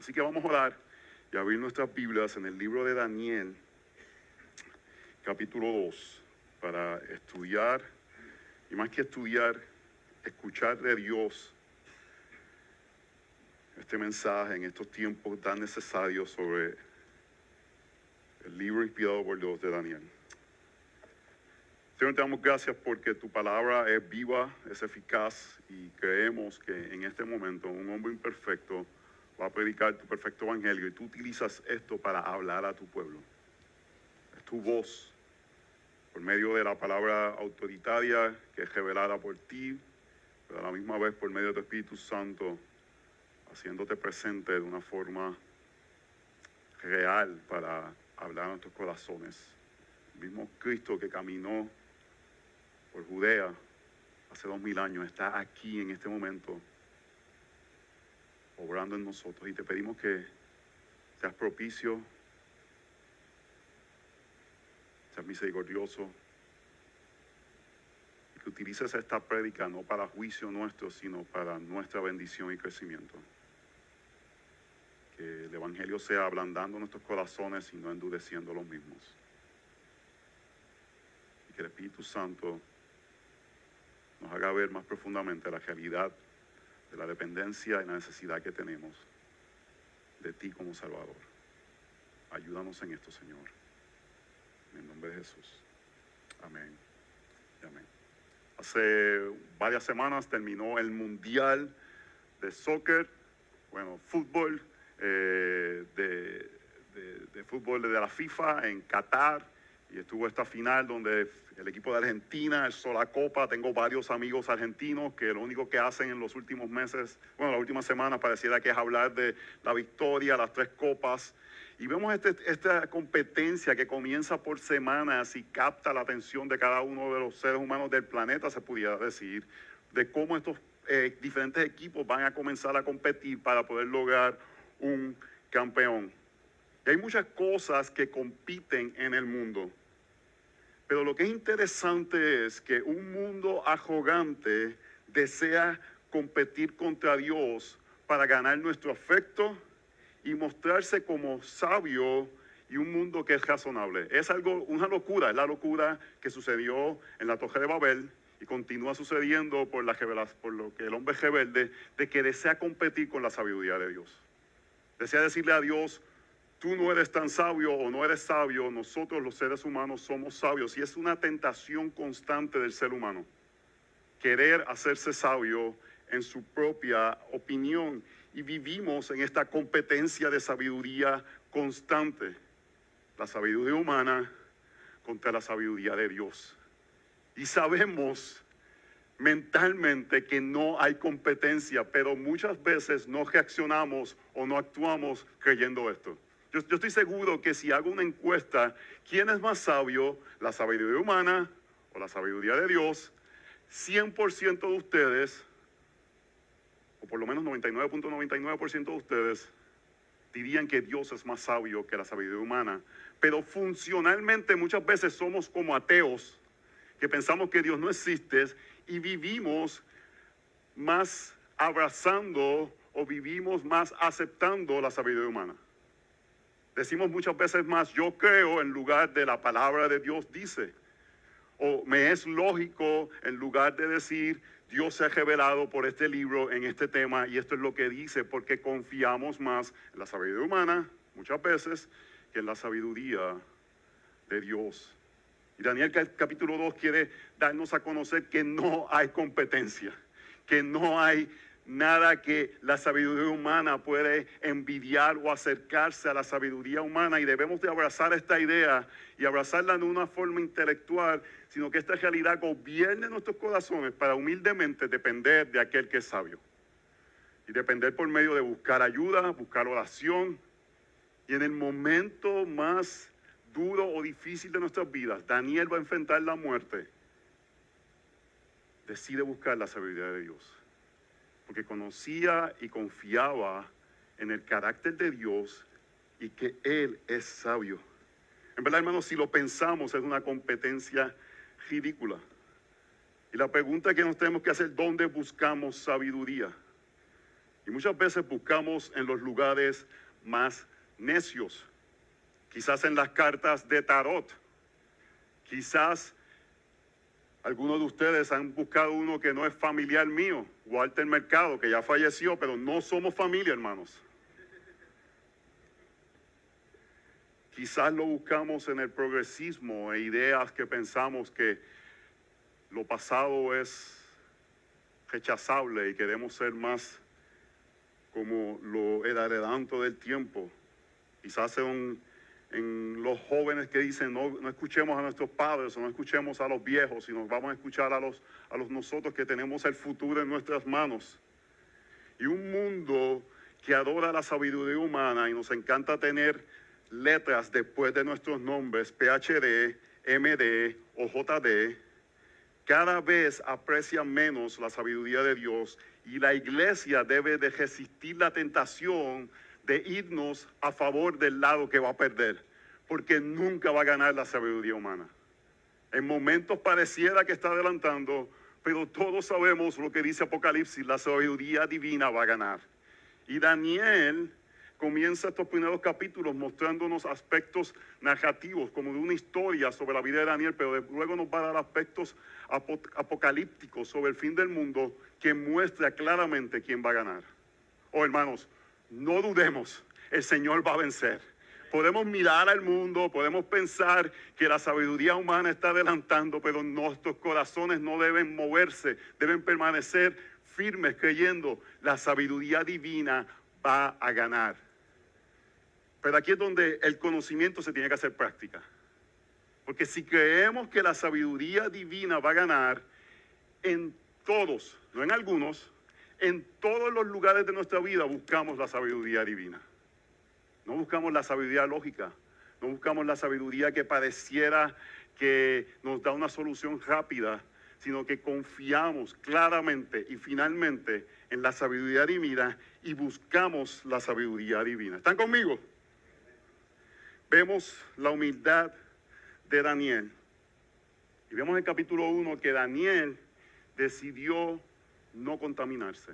Así que vamos a orar y a abrir nuestras Biblias en el libro de Daniel, capítulo 2, para estudiar, y más que estudiar, escuchar de Dios este mensaje en estos tiempos tan necesarios sobre el libro inspirado por Dios de Daniel. Señor, te damos gracias porque tu palabra es viva, es eficaz, y creemos que en este momento un hombre imperfecto va a predicar tu perfecto evangelio, y tú utilizas esto para hablar a tu pueblo. Es tu voz, por medio de la palabra autoritaria que es revelada por ti, pero a la misma vez por medio de tu Espíritu Santo, haciéndote presente de una forma real para hablar a nuestros corazones. El mismo Cristo que caminó por Judea hace 2000 años está aquí en este momento obrando en nosotros, y te pedimos que seas propicio, seas misericordioso, y que utilices esta prédica no para juicio nuestro, sino para nuestra bendición y crecimiento. Que el evangelio sea ablandando nuestros corazones y no endureciendo los mismos, y que el Espíritu Santo nos haga ver más profundamente la realidad de la dependencia y la necesidad que tenemos de ti como Salvador. Ayúdanos en esto, Señor. En el nombre de Jesús. Amén. Amén. Hace varias semanas terminó el Mundial de Soccer, fútbol, de fútbol de la FIFA en Qatar, y estuvo esta final donde el equipo de Argentina alzó la copa. Tengo varios amigos argentinos que lo único que hacen en los últimos meses, las últimas semanas, pareciera que es hablar de la victoria, las 3 copas. Y vemos esta competencia que comienza por semanas y capta la atención de cada uno de los seres humanos del planeta, se pudiera decir, de cómo estos diferentes equipos van a comenzar a competir para poder lograr un campeón. Y hay muchas cosas que compiten en el mundo, pero lo que es interesante es que un mundo arrogante desea competir contra Dios para ganar nuestro afecto y mostrarse como sabio, y un mundo que es razonable. Es una locura, es la locura que sucedió en la Torre de Babel y continúa sucediendo por lo que el hombre rebelde, de que desea competir con la sabiduría de Dios. Desea decirle a Dios: tú no eres tan sabio o no eres sabio, nosotros los seres humanos somos sabios. Y es una tentación constante del ser humano, querer hacerse sabio en su propia opinión. Y vivimos en esta competencia de sabiduría constante. La sabiduría humana contra la sabiduría de Dios. Y sabemos mentalmente que no hay competencia, pero muchas veces no reaccionamos o no actuamos creyendo esto. Yo estoy seguro que si hago una encuesta, ¿quién es más sabio, la sabiduría humana o la sabiduría de Dios? 100% de ustedes, o por lo menos 99.99% de ustedes, dirían que Dios es más sabio que la sabiduría humana. Pero funcionalmente muchas veces somos como ateos, que pensamos que Dios no existe, y vivimos más abrazando o vivimos más aceptando la sabiduría humana. Decimos muchas veces más yo creo en lugar de la palabra de Dios dice, o me es lógico en lugar de decir Dios se ha revelado por este libro en este tema y esto es lo que dice, porque confiamos más en la sabiduría humana muchas veces que en la sabiduría de Dios. Y Daniel capítulo 2 quiere darnos a conocer que no hay competencia, que no hay nada que la sabiduría humana puede envidiar o acercarse a la sabiduría humana, y debemos de abrazar esta idea y abrazarla no de una forma intelectual, sino que esta realidad gobierne nuestros corazones para humildemente depender de aquel que es sabio. Y depender por medio de buscar ayuda, buscar oración, y en el momento más duro o difícil de nuestras vidas, Daniel va a enfrentar la muerte. Decide buscar la sabiduría de Dios, porque conocía y confiaba en el carácter de Dios y que Él es sabio. En verdad, hermanos, si lo pensamos, es una competencia ridícula. Y la pregunta que nos tenemos que hacer: ¿dónde buscamos sabiduría? Y muchas veces buscamos en los lugares más necios, quizás en las cartas de tarot, quizás algunos de ustedes han buscado uno que no es familiar mío, Walter Mercado, que ya falleció, pero no somos familia, hermanos. Quizás lo buscamos en el progresismo e ideas que pensamos que lo pasado es rechazable y queremos ser más como el adelanto del tiempo. Quizás en los jóvenes que dicen no escuchemos a nuestros padres o no escuchemos a los viejos, sino vamos a escuchar a los nosotros que tenemos el futuro en nuestras manos. Y un mundo que adora la sabiduría humana y nos encanta tener letras después de nuestros nombres, PhD, MD o JD, cada vez aprecia menos la sabiduría de Dios, y la iglesia debe de resistir la tentación de irnos a favor del lado que va a perder, porque nunca va a ganar la sabiduría humana. En momentos pareciera que está adelantando, pero todos sabemos lo que dice Apocalipsis, la sabiduría divina va a ganar. Y Daniel comienza estos primeros capítulos mostrándonos aspectos narrativos, como de una historia sobre la vida de Daniel, pero luego nos va a dar aspectos apocalípticos sobre el fin del mundo que muestra claramente quién va a ganar. Oh, hermanos, no dudemos, el Señor va a vencer. Podemos mirar al mundo, podemos pensar que la sabiduría humana está adelantando, pero nuestros corazones no deben moverse, deben permanecer firmes creyendo la sabiduría divina va a ganar. Pero aquí es donde el conocimiento se tiene que hacer práctica. Porque si creemos que la sabiduría divina va a ganar, en todos, no en algunos, en todos los lugares de nuestra vida buscamos la sabiduría divina. No buscamos la sabiduría lógica, no buscamos la sabiduría que pareciera que nos da una solución rápida, sino que confiamos claramente y finalmente en la sabiduría divina y buscamos la sabiduría divina. ¿Están conmigo? Vemos la humildad de Daniel. Y vemos en el capítulo 1 que Daniel decidió no contaminarse.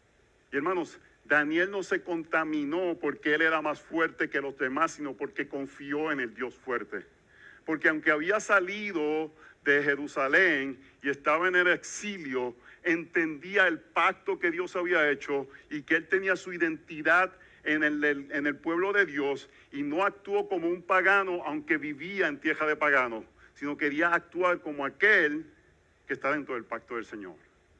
Y hermanos, Daniel no se contaminó porque él era más fuerte que los demás, sino porque confió en el Dios fuerte. Porque aunque había salido de Jerusalén y estaba en el exilio, entendía el pacto que Dios había hecho y que él tenía su identidad en el pueblo de Dios, y no actuó como un pagano aunque vivía en tierra de paganos, sino quería actuar como aquel que está dentro del pacto del Señor.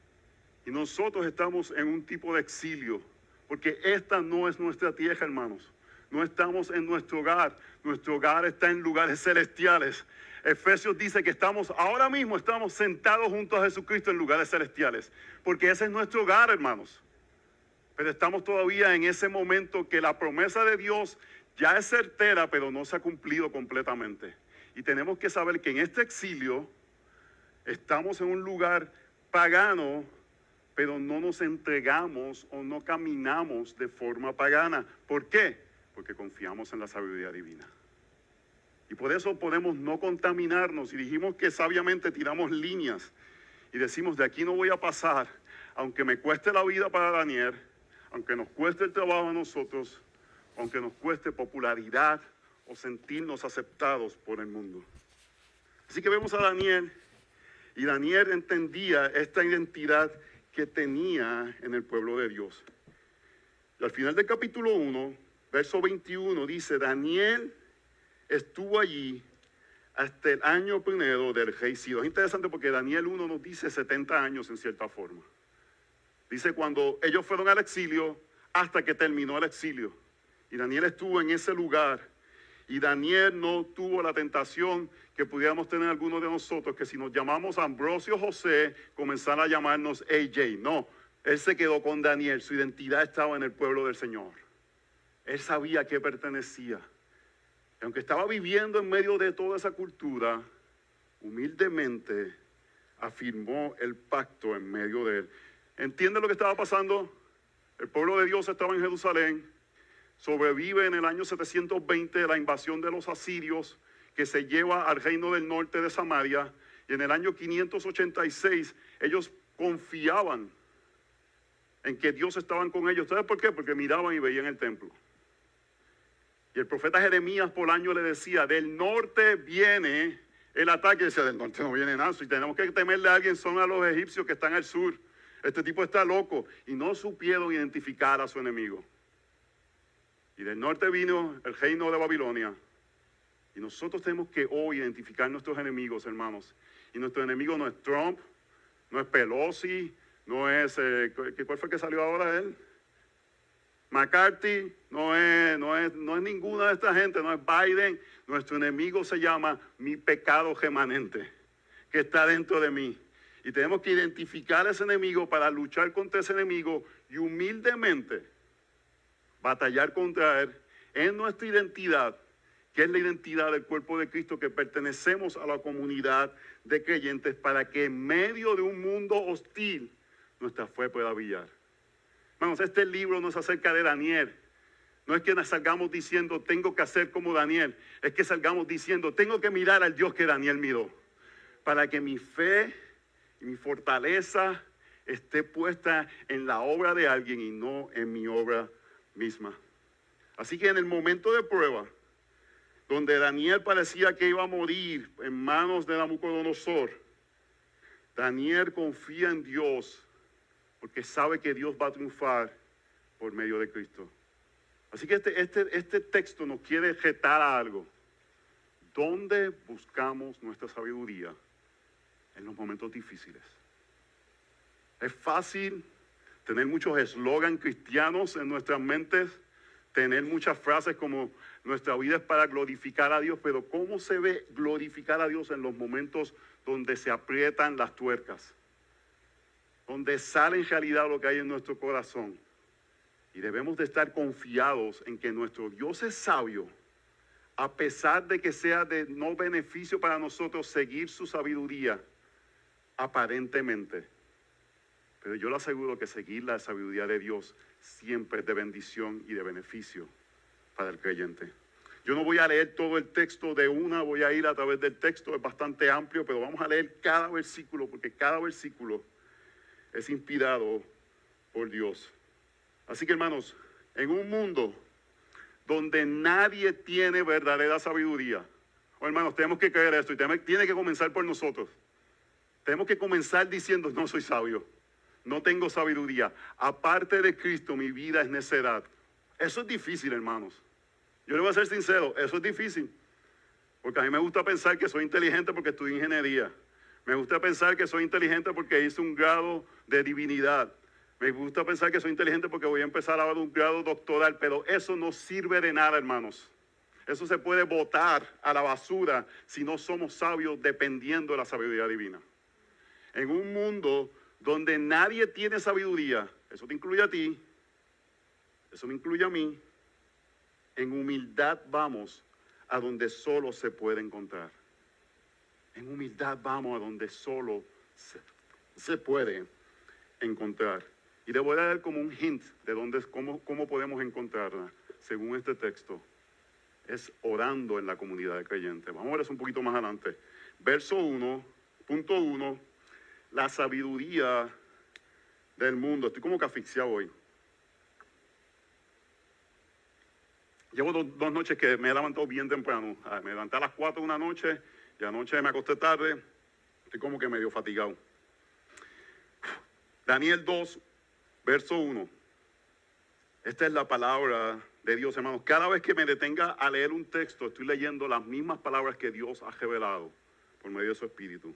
Y nosotros estamos en un tipo de exilio, porque esta no es nuestra tierra, hermanos. No estamos en nuestro hogar está en lugares celestiales. Efesios dice que ahora mismo estamos sentados junto a Jesucristo en lugares celestiales, porque ese es nuestro hogar, hermanos. Pero estamos todavía en ese momento que la promesa de Dios ya es certera, pero no se ha cumplido completamente. Y tenemos que saber que en este exilio estamos en un lugar pagano, pero no nos entregamos o no caminamos de forma pagana. ¿Por qué? Porque confiamos en la sabiduría divina. Y por eso podemos no contaminarnos. Y dijimos que sabiamente tiramos líneas y decimos, de aquí no voy a pasar, aunque me cueste la vida para Daniel, aunque nos cueste el trabajo a nosotros, aunque nos cueste popularidad o sentirnos aceptados por el mundo. Así que vemos a Daniel, y Daniel entendía esta identidad que tenía en el pueblo de Dios. Y al final del capítulo 1, verso 21, dice, Daniel estuvo allí hasta el año primero del rey Ciro. Es interesante porque Daniel 1 nos dice 70 años en cierta forma. Dice cuando ellos fueron al exilio hasta que terminó el exilio. Y Daniel estuvo en ese lugar. Y Daniel no tuvo la tentación que pudiéramos tener algunos de nosotros, que si nos llamamos Ambrosio José, comenzar a llamarnos AJ. No, él se quedó con Daniel. Su identidad estaba en el pueblo del Señor. Él sabía a qué pertenecía. Y aunque estaba viviendo en medio de toda esa cultura, humildemente afirmó el pacto en medio de él. ¿Entiende lo que estaba pasando? El pueblo de Dios estaba en Jerusalén, sobrevive en el año 720 la invasión de los asirios, que se lleva al reino del norte de Samaria, y en el año 586 ellos confiaban en que Dios estaba con ellos. ¿Sabes por qué? Porque miraban y veían el templo. Y el profeta Jeremías por año le decía, del norte viene el ataque. Y decía, del norte no viene nada. Si tenemos que temerle a alguien son a los egipcios que están al sur. Este tipo está loco. Y no supieron identificar a su enemigo. Y del norte vino el reino de Babilonia. Y nosotros tenemos que hoy identificar nuestros enemigos, hermanos. Y nuestro enemigo no es Trump, no es Pelosi, no es, ¿cuál fue el que salió ahora él? McCarthy, no es ninguna de esta gente, no es Biden. Nuestro enemigo se llama mi pecado remanente, que está dentro de mí. Y tenemos que identificar a ese enemigo para luchar contra ese enemigo y humildemente batallar contra él en nuestra identidad, que es la identidad del cuerpo de Cristo, que pertenecemos a la comunidad de creyentes, para que en medio de un mundo hostil nuestra fe pueda brillar. Hermanos, este libro nos acerca de Daniel. No es que nos salgamos diciendo, tengo que hacer como Daniel. Es que salgamos diciendo, tengo que mirar al Dios que Daniel miró. Para que mi fe y mi fortaleza esté puesta en la obra de alguien y no en mi obra misma. Así que en el momento de prueba, donde Daniel parecía que iba a morir en manos de Nabucodonosor, Daniel confía en Dios porque sabe que Dios va a triunfar por medio de Cristo. Así que este texto nos quiere retar a algo. ¿Dónde buscamos nuestra sabiduría en los momentos difíciles? Es fácil tener muchos eslogans cristianos en nuestras mentes, tener muchas frases como nuestra vida es para glorificar a Dios, pero ¿cómo se ve glorificar a Dios en los momentos donde se aprietan las tuercas? Donde sale en realidad lo que hay en nuestro corazón. Y debemos de estar confiados en que nuestro Dios es sabio, a pesar de que sea de no beneficio para nosotros seguir su sabiduría, aparentemente. Pero yo le aseguro que seguir la sabiduría de Dios siempre es de bendición y de beneficio para el creyente. Yo no voy a leer todo el texto de una, voy a ir a través del texto, es bastante amplio, pero vamos a leer cada versículo, porque cada versículo es inspirado por Dios. Así que, hermanos, en un mundo donde nadie tiene verdadera sabiduría, hermanos, tenemos que creer esto y tiene que comenzar por nosotros. Tenemos que comenzar diciendo, no soy sabio, no tengo sabiduría. Aparte de Cristo, mi vida es necedad. Eso es difícil, hermanos. Yo le voy a ser sincero, eso es difícil. Porque a mí me gusta pensar que soy inteligente porque estudié ingeniería. Me gusta pensar que soy inteligente porque hice un grado de divinidad. Me gusta pensar que soy inteligente porque voy a empezar ahora un grado doctoral. Pero eso no sirve de nada, hermanos. Eso se puede botar a la basura si no somos sabios dependiendo de la sabiduría divina. En un mundo donde nadie tiene sabiduría, eso te incluye a ti, eso me incluye a mí, en humildad vamos a donde solo se puede encontrar. En humildad vamos a donde solo se puede encontrar. Y le voy a dar como un hint de cómo podemos encontrarla, según este texto. Es orando en la comunidad de creyentes. Vamos a ver eso un poquito más adelante. Verso 1, punto 1, la sabiduría del mundo. Estoy como que asfixiado hoy. Llevo dos noches que me he levantado bien temprano. Me levanté a las 4 de una noche y anoche me acosté tarde. Estoy como que medio fatigado. Daniel 2, verso 1. Esta es la palabra de Dios, hermanos. Cada vez que me detenga a leer un texto, estoy leyendo las mismas palabras que Dios ha revelado por medio de su Espíritu.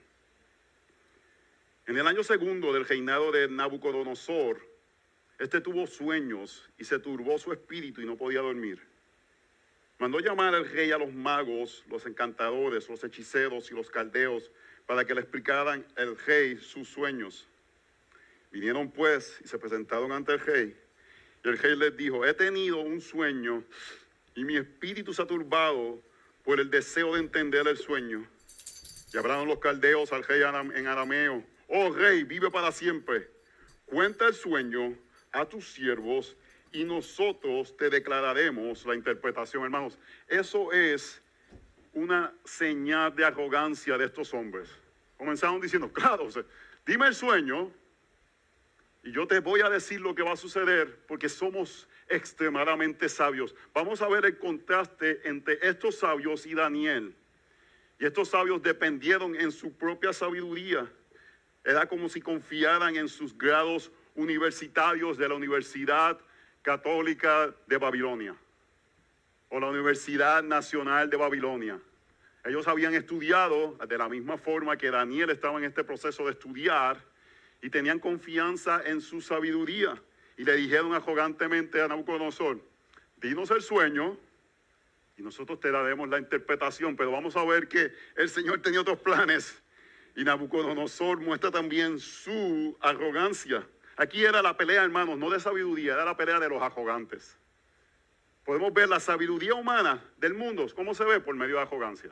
En el año segundo del reinado de Nabucodonosor, este tuvo sueños y se turbó su espíritu y no podía dormir. Mandó llamar al rey a los magos, los encantadores, los hechiceros y los caldeos para que le explicaran el rey sus sueños. Vinieron pues y se presentaron ante el rey. Y el rey les dijo, he tenido un sueño y mi espíritu se ha turbado por el deseo de entender el sueño. Y hablaron los caldeos al rey en arameo, oh rey, vive para siempre. Cuenta el sueño a tus siervos y nosotros te declararemos la interpretación. Hermanos, eso es una señal de arrogancia de estos hombres. Comenzaron diciendo, claro, dime el sueño Y yo te voy a decir lo que va a suceder porque somos extremadamente sabios. Vamos a ver el contraste entre estos sabios y Daniel. Y estos sabios dependieron en su propia sabiduría. Era como si confiaran en sus grados universitarios de la Universidad Católica de Babilonia o la Universidad Nacional de Babilonia. Ellos habían estudiado de la misma forma que Daniel estaba en este proceso de estudiar y tenían confianza en su sabiduría. Y le dijeron arrogantemente a Nabucodonosor, dinos el sueño y nosotros te daremos la interpretación, pero vamos a ver que el Señor tenía otros planes. Y Nabucodonosor muestra también su arrogancia. Aquí era la pelea, hermanos, no de sabiduría, era la pelea de los arrogantes. Podemos ver la sabiduría humana del mundo, ¿cómo se ve? Por medio de arrogancia.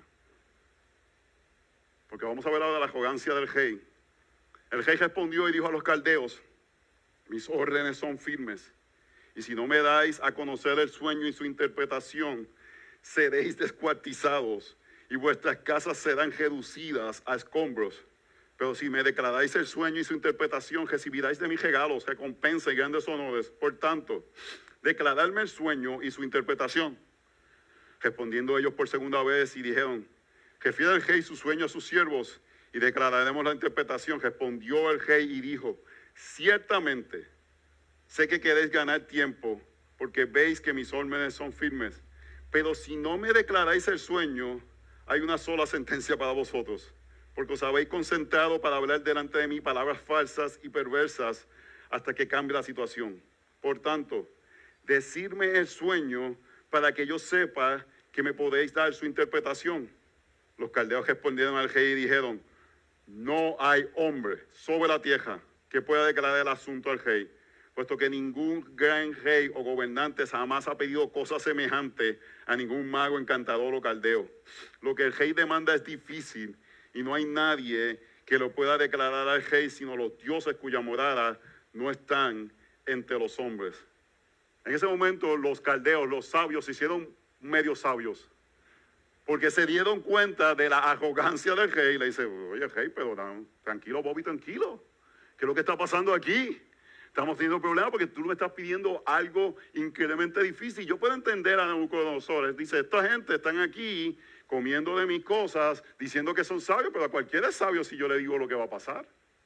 Porque vamos a ver ahora la arrogancia del rey. El rey respondió y dijo a los caldeos, mis órdenes son firmes, y si no me dais a conocer el sueño y su interpretación, seréis descuartizados, y vuestras casas serán reducidas a escombros. Pero si me declaráis el sueño y su interpretación, recibiráis de mis regalos, recompensa y grandes honores. Por tanto, declaradme el sueño y su interpretación. Respondiendo ellos por segunda vez y dijeron, refiere el rey su sueño a sus siervos y declararemos la interpretación. Respondió el rey y dijo, ciertamente sé que queréis ganar tiempo porque veis que mis órdenes son firmes, pero si no me declaráis el sueño, hay una sola sentencia para vosotros, porque os habéis concentrado para hablar delante de mí palabras falsas y perversas hasta que cambie la situación. Por tanto, decidme el sueño para que yo sepa que me podéis dar su interpretación. Los caldeos respondieron al rey y dijeron, no hay hombre sobre la tierra que pueda declarar el asunto al rey, puesto que ningún gran rey o gobernante jamás ha pedido cosa semejante a ningún mago, encantador o caldeo. Lo que el rey demanda es difícil y no hay nadie que lo pueda declarar al rey, sino los dioses cuya morada no están entre los hombres. En ese momento los caldeos, los sabios, se hicieron medio sabios, porque se dieron cuenta de la arrogancia del rey. Le dice, oye rey, pero tranquilo Bobby, tranquilo. ¿Qué es lo que está pasando aquí? Estamos teniendo problemas porque tú me estás pidiendo algo increíblemente difícil. Yo puedo entender a Nabucodonosor. Dice, esta gente están aquí comiendo de mis cosas, diciendo que son sabios, pero a cualquiera es sabio si yo le digo lo que va a pasar.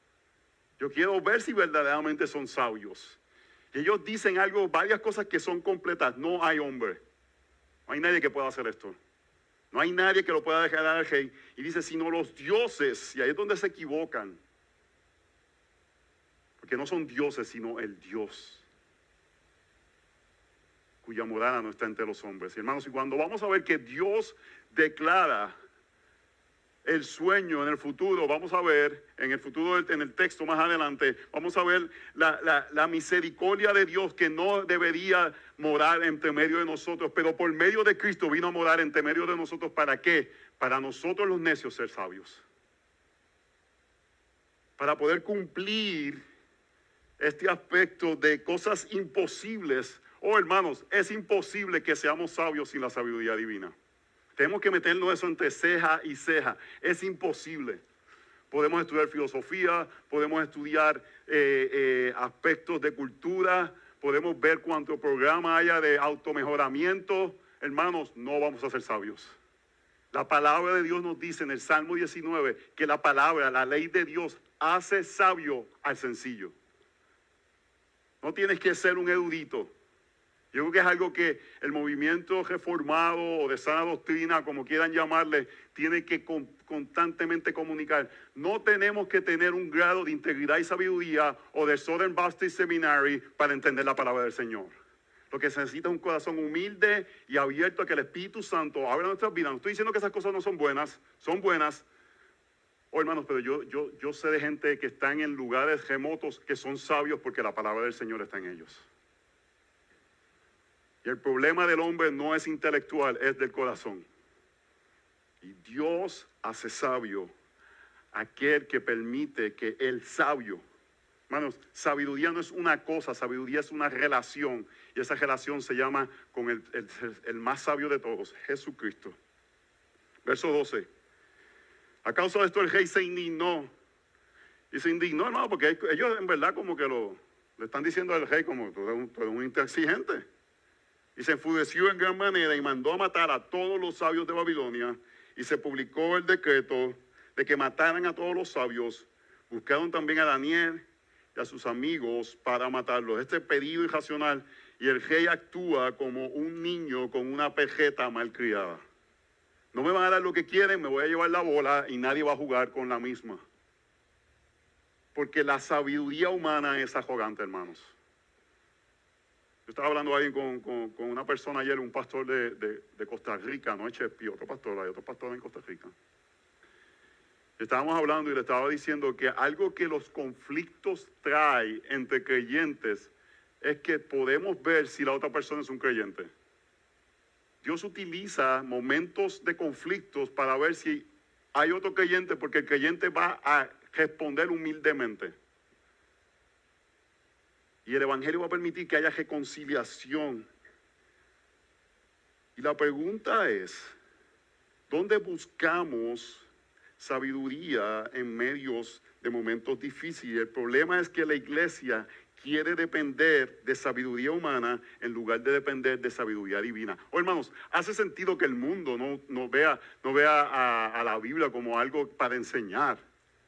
Yo quiero ver si verdaderamente son sabios. Y ellos dicen algo, varias cosas que son completas. No hay hombre. No hay nadie que pueda hacer esto. No hay nadie que lo pueda dejar al rey. Y dice, sino los dioses. Y ahí es donde se equivocan. Porque no son dioses, sino el Dios, cuya morada no está entre los hombres. Y hermanos, y cuando vamos a ver que Dios declara el sueño en el futuro, vamos a ver, en el futuro, en el texto más adelante, vamos a ver la misericordia de Dios que no debería morar entre medio de nosotros, pero por medio de Cristo vino a morar entre medio de nosotros. ¿Para qué? Para nosotros los necios ser sabios. Para poder cumplir este aspecto de cosas imposibles. Oh, hermanos, es imposible que seamos sabios sin la sabiduría divina. Tenemos que meternos eso entre ceja y ceja. Es imposible. Podemos estudiar filosofía, podemos estudiar aspectos de cultura, podemos ver cuánto programa haya de automejoramiento. Hermanos, no vamos a ser sabios. La palabra de Dios nos dice en el Salmo 19 que la palabra, la ley de Dios, hace sabio al sencillo. No tienes que ser un erudito. Yo creo que es algo que el movimiento reformado o de sana doctrina, como quieran llamarle, tiene que constantemente comunicar. No tenemos que tener un grado de integridad y sabiduría o de Southern Baptist Seminary para entender la palabra del Señor. Lo que se necesita es un corazón humilde y abierto a que el Espíritu Santo abra nuestras vidas. No estoy diciendo que esas cosas no son buenas, son buenas. Oh, hermanos, pero yo sé de gente que están en lugares remotos que son sabios porque la palabra del Señor está en ellos. Y el problema del hombre no es intelectual, es del corazón. Y Dios hace sabio aquel que permite que el sabio, hermanos, sabiduría no es una cosa, sabiduría es una relación. Y esa relación se llama con el más sabio de todos, Jesucristo. Verso 12. A causa de esto el rey se indignó. Y se indignó, hermano, porque ellos en verdad como que lo Le están diciendo al rey como tú eres un intransigente. Y se enfureció en gran manera y mandó a matar a todos los sabios de Babilonia. Y se publicó el decreto de que mataran a todos los sabios. Buscaron también a Daniel y a sus amigos para matarlos. Este pedido irracional. Y el rey actúa como un niño con una pejeta malcriada. No me van a dar lo que quieren, me voy a llevar la bola y nadie va a jugar con la misma. Porque la sabiduría humana es arrogante, hermanos. Yo estaba hablando ahí con una persona ayer, un pastor de Costa Rica, no es Chepi, otro pastor, hay otro pastor en Costa Rica. Estábamos hablando y le estaba diciendo que algo que los conflictos trae entre creyentes es que podemos ver si la otra persona es un creyente. Dios utiliza momentos de conflictos para ver si hay otro creyente, porque el creyente va a responder humildemente. Y el Evangelio va a permitir que haya reconciliación. Y la pregunta es, ¿dónde buscamos sabiduría en medios de momentos difíciles? El problema es que la iglesia quiere depender de sabiduría humana en lugar de depender de sabiduría divina. Oh, hermanos, hace sentido que el mundo no vea a la Biblia como algo para enseñar.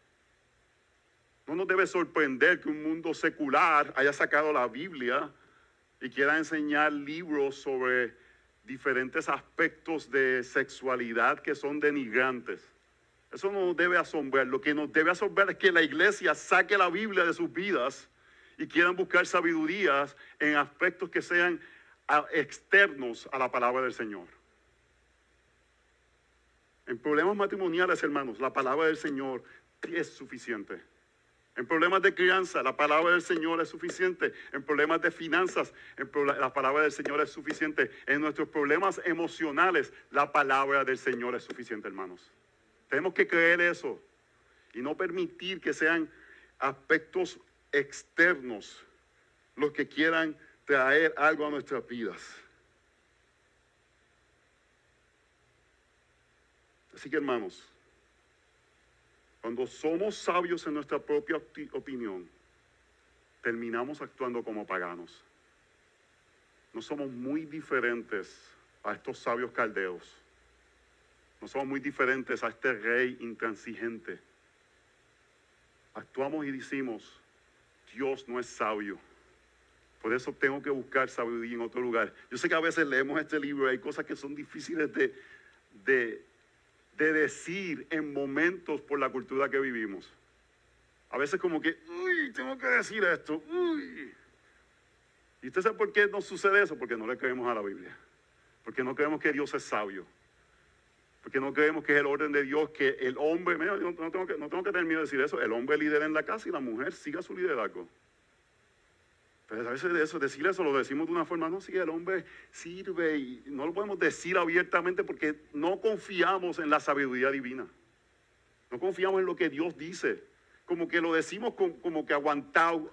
No nos debe sorprender que un mundo secular haya sacado la Biblia y quiera enseñar libros sobre diferentes aspectos de sexualidad que son denigrantes. Eso no nos debe asombrar. Lo que nos debe asombrar es que la iglesia saque la Biblia de sus vidas y quieran buscar sabidurías en aspectos que sean externos a la palabra del Señor. En problemas matrimoniales, hermanos, la palabra del Señor es suficiente. En problemas de crianza, la palabra del Señor es suficiente. En problemas de finanzas, la palabra del Señor es suficiente. En nuestros problemas emocionales, la palabra del Señor es suficiente, hermanos. Tenemos que creer eso y no permitir que sean aspectos externos los que quieran traer algo a nuestras vidas. Así que, hermanos, cuando somos sabios en nuestra propia opinión, terminamos actuando como paganos. No somos muy diferentes a estos sabios caldeos. No somos muy diferentes a este rey intransigente. Actuamos y decimos, Dios no es sabio. Por eso tengo que buscar sabiduría en otro lugar. Yo sé que a veces leemos este libro y hay cosas que son difíciles de decir en momentos por la cultura que vivimos. A veces como que, uy, tengo que decir esto, uy. ¿Y usted sabe por qué nos sucede eso? Porque no le creemos a la Biblia. Porque no creemos que Dios es sabio. Porque no creemos que es el orden de Dios, que el hombre, mira, yo no tengo que tener miedo de decir eso, el hombre lidera en la casa y la mujer siga su liderazgo. Pero a veces decir eso lo decimos de una forma, no, sí, el hombre sirve y no lo podemos decir abiertamente porque no confiamos en la sabiduría divina. No confiamos en lo que Dios dice. Como que lo decimos como que aguantado.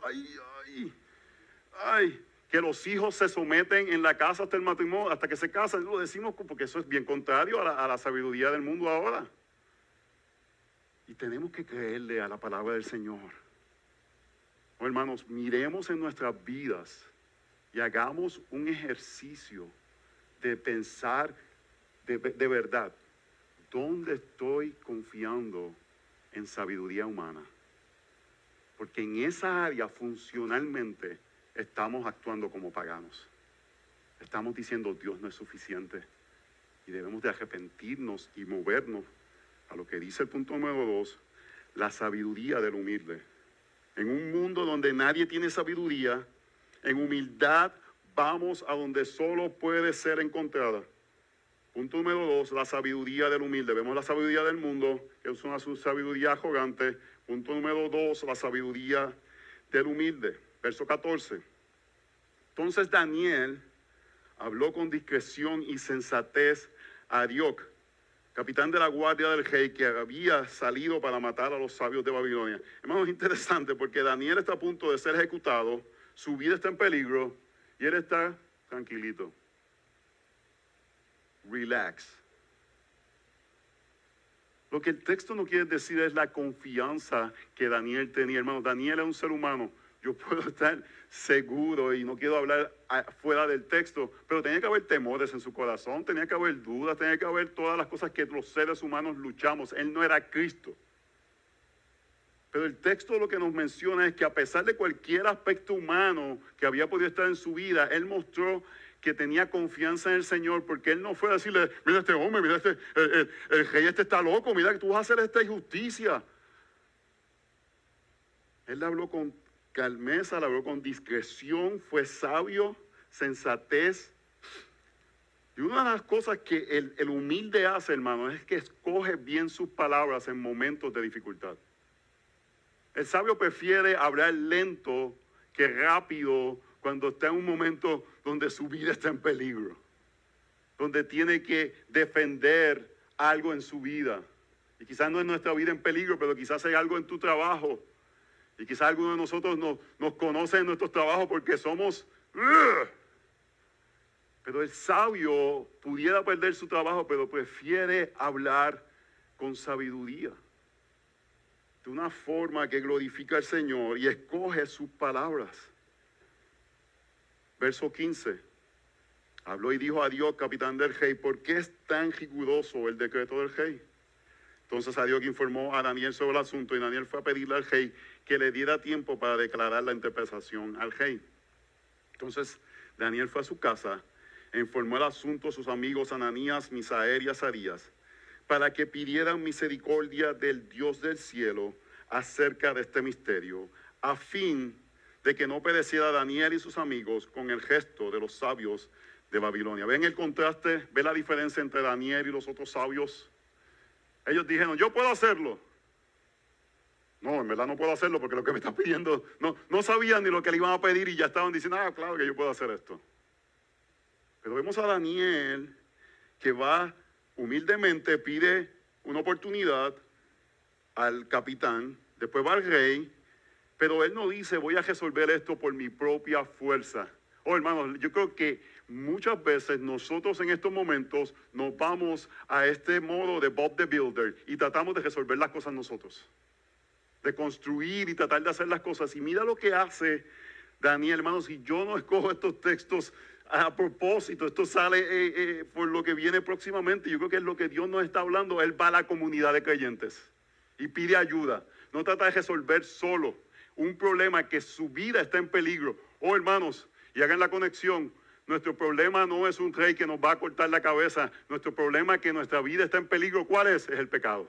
Ay, que los hijos se someten en la casa hasta el matrimonio, hasta que se casan. Lo decimos porque eso es bien contrario a la sabiduría del mundo ahora. Y tenemos que creerle a la palabra del Señor. Oh, hermanos, miremos en nuestras vidas y hagamos un ejercicio de pensar de verdad, ¿dónde estoy confiando en sabiduría humana? Porque en esa área funcionalmente estamos actuando como paganos. Estamos diciendo Dios no es suficiente y debemos de arrepentirnos y movernos a lo que dice el punto número 2, la sabiduría del humilde. En un mundo donde nadie tiene sabiduría, en humildad vamos a donde solo puede ser encontrada. Punto número 2, la sabiduría del humilde. Vemos la sabiduría del mundo, que es una sabiduría arrogante. Punto número 2, la sabiduría del humilde. Verso 14. Entonces Daniel habló con discreción y sensatez a Arioc, capitán de la guardia del rey, que había salido para matar a los sabios de Babilonia. Hermano, es interesante porque Daniel está a punto de ser ejecutado, su vida está en peligro y él está tranquilito. Relax. Lo que el texto no quiere decir es la confianza que Daniel tenía. Hermano, Daniel es un ser humano. yo puedo estar seguro, y no quiero hablar fuera del texto, pero tenía que haber temores en su corazón, tenía que haber dudas, tenía que haber todas las cosas que los seres humanos luchamos. Él no era Cristo. Pero el texto lo que nos menciona es que a pesar de cualquier aspecto humano que había podido estar en su vida, él mostró que tenía confianza en el Señor, porque él no fue a decirle, mira este hombre, mira el rey este está loco, mira que tú vas a hacer esta injusticia. Él le habló con calmeza, le habló con discreción, fue sabio, sensatez. Y una de las cosas que el humilde hace, hermano, es que escoge bien sus palabras en momentos de dificultad. El sabio prefiere hablar lento que rápido cuando está en un momento donde su vida está en peligro, donde tiene que defender algo en su vida. Y quizás no es nuestra vida en peligro, pero quizás hay algo en tu trabajo. Y quizás algunos de nosotros nos conocen en nuestros trabajos porque somos... Pero el sabio pudiera perder su trabajo, pero prefiere hablar con sabiduría, de una forma que glorifica al Señor, y escoge sus palabras. Verso 15. Habló y dijo a Dios, capitán del rey, ¿por qué es tan riguroso el decreto del rey? Entonces Arioc informó a Daniel sobre el asunto, y Daniel fue a pedirle al rey que le diera tiempo para declarar la interpretación al rey. Entonces Daniel fue a su casa e informó el asunto a sus amigos Ananías, Misael y Azarías, para que pidieran misericordia del Dios del cielo acerca de este misterio, a fin de que no pereciera Daniel y sus amigos con el gesto de los sabios de Babilonia. ¿Ven el contraste? ¿Ven la diferencia entre Daniel y los otros sabios? Ellos dijeron, yo puedo hacerlo. No, en verdad no puedo hacerlo porque lo que me está pidiendo, no sabían ni lo que le iban a pedir y ya estaban diciendo, claro que yo puedo hacer esto. Pero vemos a Daniel que va humildemente, pide una oportunidad al capitán, después va al rey, pero él no dice, voy a resolver esto por mi propia fuerza. Hermanos, yo creo que muchas veces nosotros en estos momentos nos vamos a este modo de Bob the Builder y tratamos de resolver las cosas nosotros, de construir y tratar de hacer las cosas. Y mira lo que hace Daniel, hermanos, si yo no escojo estos textos a propósito, esto sale por lo que viene próximamente. Yo creo que es lo que Dios nos está hablando. Él va a la comunidad de creyentes y pide ayuda. No trata de resolver solo un problema que su vida está en peligro. Hermanos, y hagan la conexión. Nuestro problema no es un rey que nos va a cortar la cabeza. Nuestro problema es que nuestra vida está en peligro. ¿Cuál es? Es el pecado.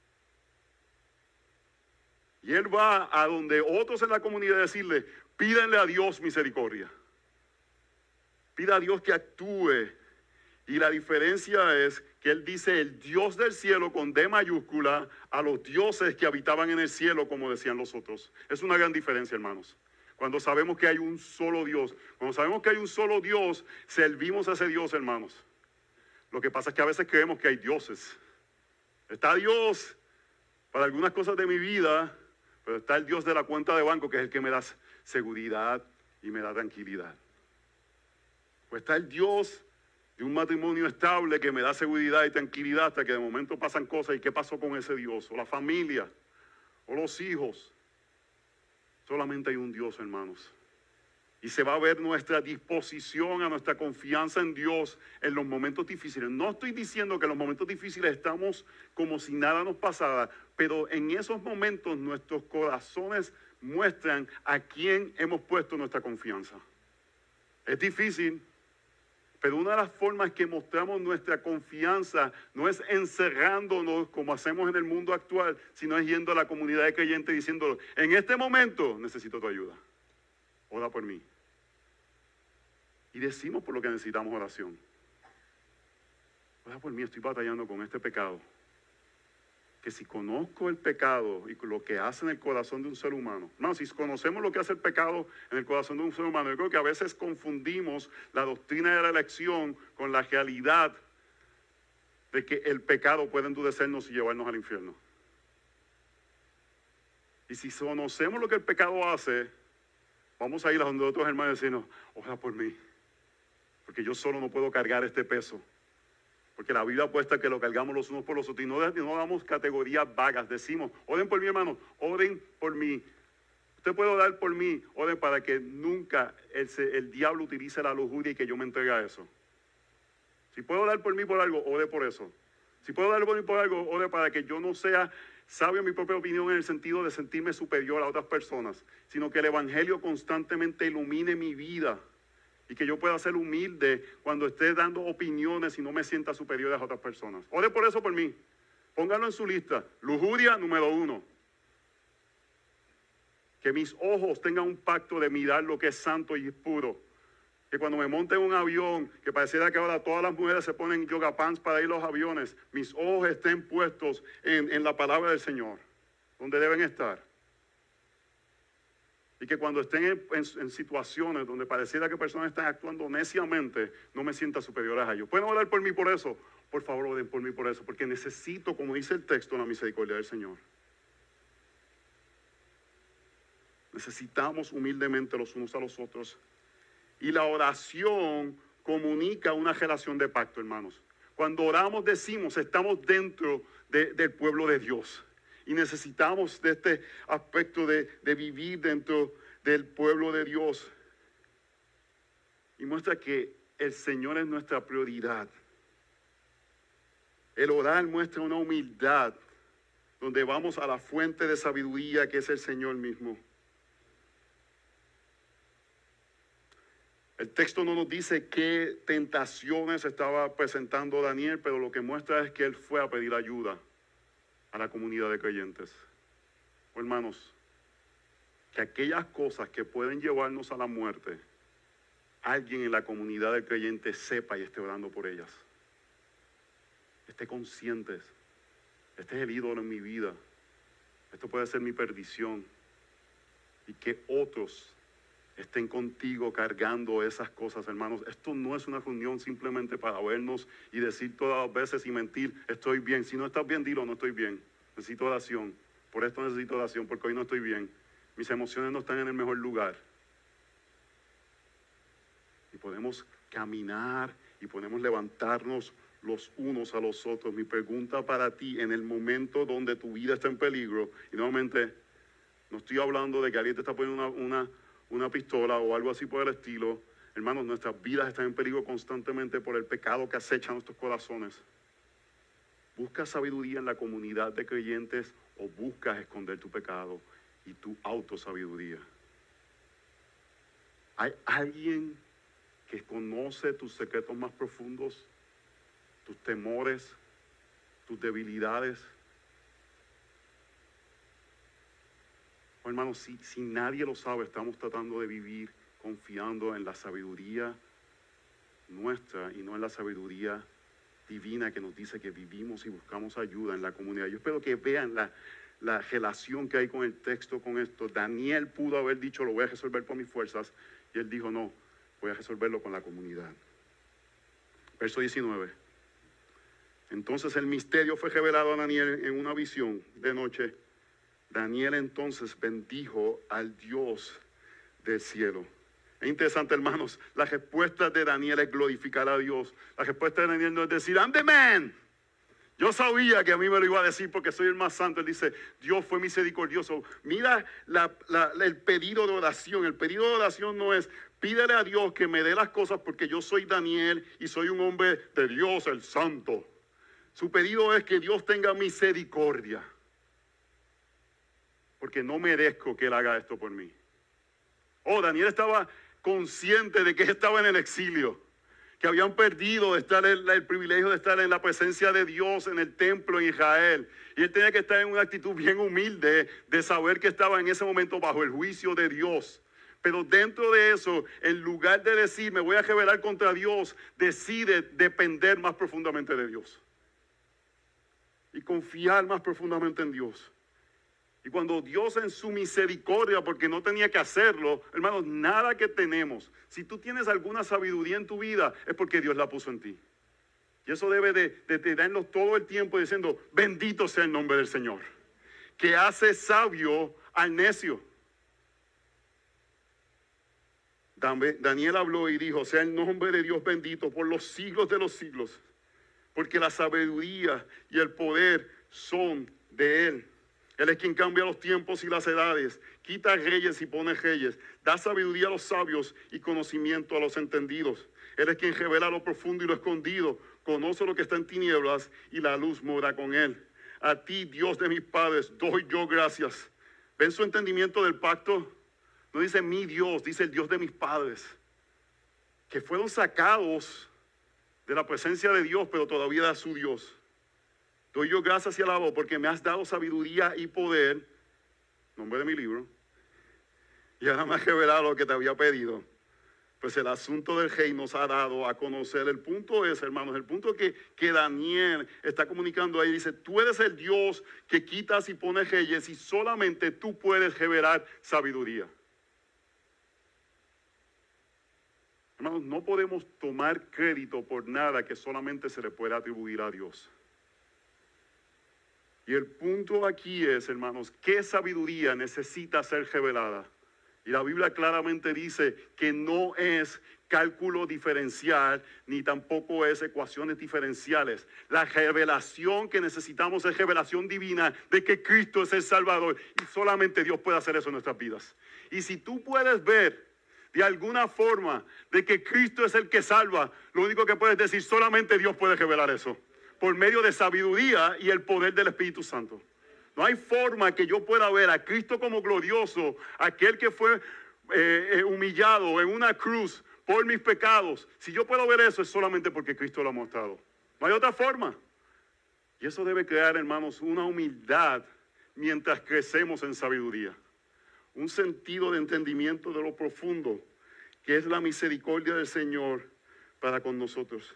Y él va a donde otros en la comunidad a decirle, pídanle a Dios misericordia. Pida a Dios que actúe. Y la diferencia es que él dice el Dios del cielo con D mayúscula a los dioses que habitaban en el cielo, como decían los otros. Es una gran diferencia, hermanos. Cuando sabemos que hay un solo Dios, cuando sabemos que hay un solo Dios, servimos a ese Dios, hermanos. Lo que pasa es que a veces creemos que hay dioses. Está Dios para algunas cosas de mi vida, pero está el Dios de la cuenta de banco, que es el que me da seguridad y me da tranquilidad. Pues está el Dios de un matrimonio estable que me da seguridad y tranquilidad hasta que de momento pasan cosas. ¿Y qué pasó con ese Dios? O la familia, o los hijos. Solamente hay un Dios, hermanos. Y se va a ver nuestra disposición, a nuestra confianza en Dios en los momentos difíciles. No estoy diciendo que en los momentos difíciles estamos como si nada nos pasara, pero en esos momentos nuestros corazones muestran a quién hemos puesto nuestra confianza. Es difícil, pero una de las formas que mostramos nuestra confianza no es encerrándonos como hacemos en el mundo actual, sino es yendo a la comunidad de creyentes diciendo, en este momento necesito tu ayuda. Ora por mí. Y decimos por lo que necesitamos oración. Ora por mí, estoy batallando con este pecado. Que si conozco el pecado y lo que hace en el corazón de un ser humano, hermano, si conocemos lo que hace el pecado en el corazón de un ser humano, yo creo que a veces confundimos la doctrina de la elección con la realidad de que el pecado puede endurecernos y llevarnos al infierno. Y si conocemos lo que el pecado hace, vamos a ir a donde otros hermanos y decirnos, ora por mí, porque yo solo no puedo cargar este peso. Porque la Biblia apuesta que lo cargamos los unos por los otros y no damos categorías vagas. Decimos, oren por mi hermano, oren por mí. Usted puede orar por mí, ore para que nunca el diablo utilice la lujuria y que yo me entregue a eso. Si puedo orar por mí por algo, ore por eso. Si puedo orar por mí por algo, ore para que yo no sea sabio en mi propia opinión en el sentido de sentirme superior a otras personas, sino que el evangelio constantemente ilumine mi vida y que yo pueda ser humilde cuando esté dando opiniones y no me sienta superior a otras personas. Ore por eso por mí. Póngalo en su lista. Lujuria número 1. Que mis ojos tengan un pacto de mirar lo que es santo y puro. Que cuando me monte en un avión, que pareciera que ahora todas las mujeres se ponen yoga pants para ir a los aviones, mis ojos estén puestos en la palabra del Señor, donde deben estar. Y que cuando estén en situaciones donde pareciera que personas están actuando neciamente, no me sienta superior a ellos. ¿Pueden orar por mí por eso? Por favor, oren por mí por eso, porque necesito, como dice el texto, la misericordia del Señor. Necesitamos humildemente los unos a los otros. Y la oración comunica una relación de pacto, hermanos. Cuando oramos decimos, estamos dentro del pueblo de Dios. Y necesitamos de este aspecto de vivir dentro del pueblo de Dios. Y muestra que el Señor es nuestra prioridad. El orar muestra una humildad donde vamos a la fuente de sabiduría que es el Señor mismo. El texto no nos dice qué tentaciones estaba presentando Daniel, pero lo que muestra es que él fue a pedir ayuda a la comunidad de creyentes. Hermanos, que aquellas cosas que pueden llevarnos a la muerte, alguien en la comunidad de creyentes sepa y esté orando por ellas. Esté conscientes. Este es el ídolo en mi vida. Esto puede ser mi perdición. Y que otros estén contigo cargando esas cosas, hermanos. Esto no es una reunión simplemente para vernos y decir todas las veces y mentir, estoy bien. Si no estás bien, dilo, no estoy bien. Necesito oración. Por esto necesito oración, porque hoy no estoy bien. Mis emociones no están en el mejor lugar. Y podemos caminar y podemos levantarnos los unos a los otros. Mi pregunta para ti, en el momento donde tu vida está en peligro, y nuevamente, no estoy hablando de que alguien te está poniendo una pistola o algo así por el estilo. Hermanos, nuestras vidas están en peligro constantemente por el pecado que acecha nuestros corazones. ¿Buscas sabiduría en la comunidad de creyentes o buscas esconder tu pecado y tu autosabiduría? ¿Hay alguien que conoce tus secretos más profundos, tus temores, tus debilidades? Hermanos, si nadie lo sabe, estamos tratando de vivir confiando en la sabiduría nuestra y no en la sabiduría divina que nos dice que vivimos y buscamos ayuda en la comunidad. Yo espero que vean la relación que hay con el texto, con esto. Daniel pudo haber dicho, lo voy a resolver por mis fuerzas, y él dijo, no, voy a resolverlo con la comunidad. Verso 19. Entonces el misterio fue revelado a Daniel en una visión de noche. Daniel entonces bendijo al Dios del cielo. Es interesante, hermanos, la respuesta de Daniel es glorificar a Dios. La respuesta de Daniel no es decir, I'm the man. Yo sabía que a mí me lo iba a decir porque soy el más santo. Él dice, Dios fue misericordioso. Mira el pedido de oración. El pedido de oración no es, pídele a Dios que me dé las cosas porque yo soy Daniel y soy un hombre de Dios, el santo. Su pedido es que Dios tenga misericordia. Porque no merezco que Él haga esto por mí. Oh, Daniel estaba consciente de que estaba en el exilio, que habían perdido el privilegio de estar en la presencia de Dios en el templo en Israel. Y él tenía que estar en una actitud bien humilde de saber que estaba en ese momento bajo el juicio de Dios. Pero dentro de eso, en lugar de decir, me voy a rebelar contra Dios, decide depender más profundamente de Dios. Y confiar más profundamente en Dios. Y cuando Dios en su misericordia, porque no tenía que hacerlo, hermanos, nada que tenemos, si tú tienes alguna sabiduría en tu vida, es porque Dios la puso en ti. Y eso debe de darnos todo el tiempo diciendo, bendito sea el nombre del Señor, que hace sabio al necio. Daniel habló y dijo, sea el nombre de Dios bendito por los siglos de los siglos, porque la sabiduría y el poder son de Él. Él es quien cambia los tiempos y las edades, quita reyes y pone reyes, da sabiduría a los sabios y conocimiento a los entendidos. Él es quien revela lo profundo y lo escondido, conoce lo que está en tinieblas y la luz mora con él. A ti, Dios de mis padres, doy yo gracias. ¿Ven su entendimiento del pacto? No dice mi Dios, dice el Dios de mis padres, que fueron sacados de la presencia de Dios, pero todavía era su Dios. Doy yo gracias y alabo porque me has dado sabiduría y poder, nombre de mi libro, y ahora me has revelado lo que te había pedido. Pues el asunto del rey nos ha dado a conocer. El punto es, hermanos, el punto que Daniel está comunicando ahí, dice, tú eres el Dios que quitas y pones reyes y solamente tú puedes revelar sabiduría. Hermanos, no podemos tomar crédito por nada que solamente se le pueda atribuir a Dios. Y el punto aquí es, hermanos, ¿qué sabiduría necesita ser revelada? Y la Biblia claramente dice que no es cálculo diferencial, ni tampoco es ecuaciones diferenciales. La revelación que necesitamos es revelación divina de que Cristo es el Salvador. Y solamente Dios puede hacer eso en nuestras vidas. Y si tú puedes ver de alguna forma de que Cristo es el que salva, lo único que puedes decir, solamente Dios puede revelar eso. Por medio de sabiduría y el poder del Espíritu Santo. No hay forma que yo pueda ver a Cristo como glorioso, aquel que fue humillado en una cruz por mis pecados. Si yo puedo ver eso es solamente porque Cristo lo ha mostrado. No hay otra forma. Y eso debe crear, hermanos, una humildad mientras crecemos en sabiduría. Un sentido de entendimiento de lo profundo que es la misericordia del Señor para con nosotros.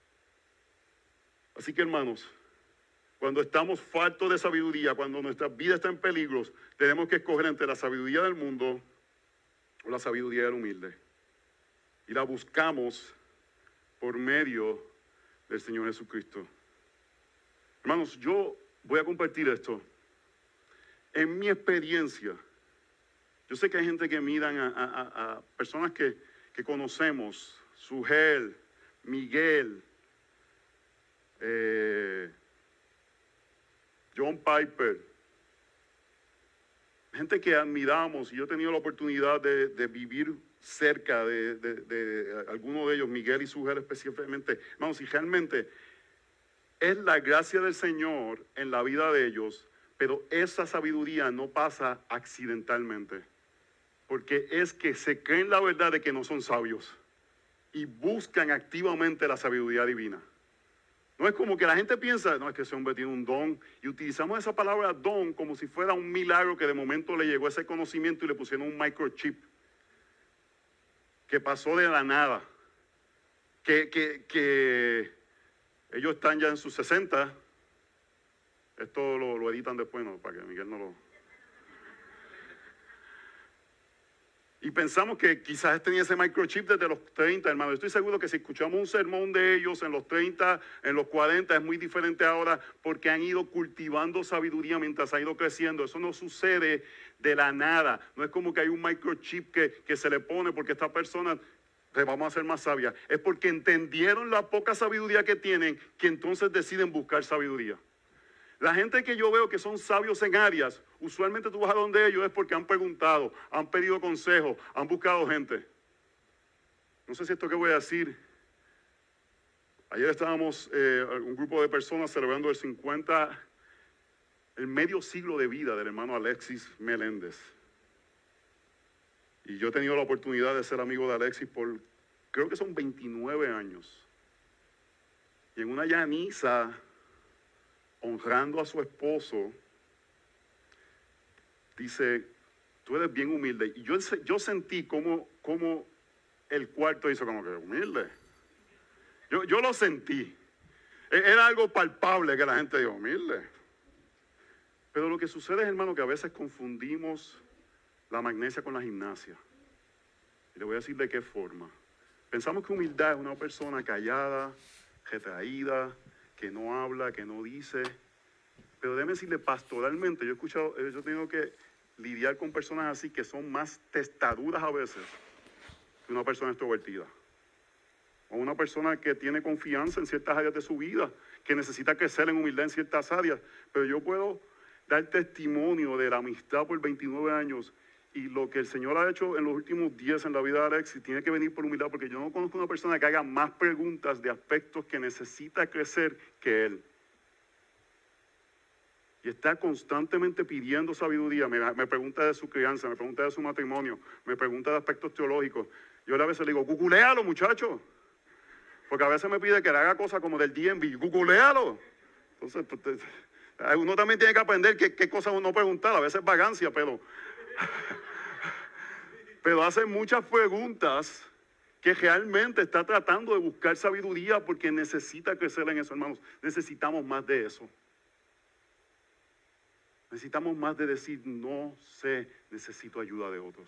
Así que, hermanos, cuando estamos faltos de sabiduría, cuando nuestra vida está en peligro, tenemos que escoger entre la sabiduría del mundo o la sabiduría del humilde. Y la buscamos por medio del Señor Jesucristo. Hermanos, yo voy a compartir esto. En mi experiencia, yo sé que hay gente que miran a personas que conocemos, Sugel, Miguel, John Piper, gente que admiramos, y yo he tenido la oportunidad de vivir cerca de algunos de ellos, Miguel y Sugel específicamente. Hermanos, y realmente es la gracia del Señor en la vida de ellos, pero esa sabiduría no pasa accidentalmente, porque es que se creen la verdad de que no son sabios y buscan activamente la sabiduría divina. No es como que la gente piensa, no, es que ese hombre tiene un don, y utilizamos esa palabra don como si fuera un milagro que de momento le llegó ese conocimiento y le pusieron un microchip que pasó de la nada, que ellos están ya en sus 60, esto lo editan después, ¿no? Para que Miguel no lo... Y pensamos que quizás tenía ese microchip desde los 30, hermano. Yo estoy seguro que si escuchamos un sermón de ellos en los 30, en los 40, es muy diferente ahora porque han ido cultivando sabiduría mientras ha ido creciendo. Eso no sucede de la nada. No es como que hay un microchip que se le pone porque esta persona le vamos a hacer más sabia. Es porque entendieron la poca sabiduría que tienen que entonces deciden buscar sabiduría. La gente que yo veo que son sabios en áreas, usualmente tú vas a donde ellos es porque han preguntado, han pedido consejo, han buscado gente. No sé si esto que voy a decir. Ayer estábamos un grupo de personas celebrando el medio siglo de vida del hermano Alexis Meléndez. Y yo he tenido la oportunidad de ser amigo de Alexis por, creo que son 29 años. Y en una llaniza, honrando a su esposo, dice, tú eres bien humilde. Y yo sentí como el cuarto hizo como que humilde. Yo lo sentí. Era algo palpable que la gente dijo, humilde. Pero lo que sucede es, hermano, que a veces confundimos la magnesia con la gimnasia. Y le voy a decir de qué forma. Pensamos que humildad es una persona callada, retraída, que no habla, que no dice. Pero déjeme decirle, pastoralmente, yo he tenido que lidiar con personas así que son más testaduras a veces que una persona extrovertida. O una persona que tiene confianza en ciertas áreas de su vida, que necesita crecer en humildad en ciertas áreas. Pero yo puedo dar testimonio de la amistad por 29 años y lo que el Señor ha hecho en los últimos 10 en la vida de Alexis, tiene que venir por humildad, porque yo no conozco una persona que haga más preguntas de aspectos que necesita crecer que él. Y está constantemente pidiendo sabiduría. Me pregunta de su crianza, me pregunta de su matrimonio, me pregunta de aspectos teológicos. Yo a veces le digo, googlealo, muchacho. Porque a veces me pide que le haga cosas como del DMV, googlealo. Entonces, uno también tiene que aprender qué cosas uno preguntar. A veces es vagancia, pero hace muchas preguntas que realmente está tratando de buscar sabiduría porque necesita crecer en eso, hermanos. Necesitamos más de eso. Necesitamos más de decir, no sé, necesito ayuda de otros.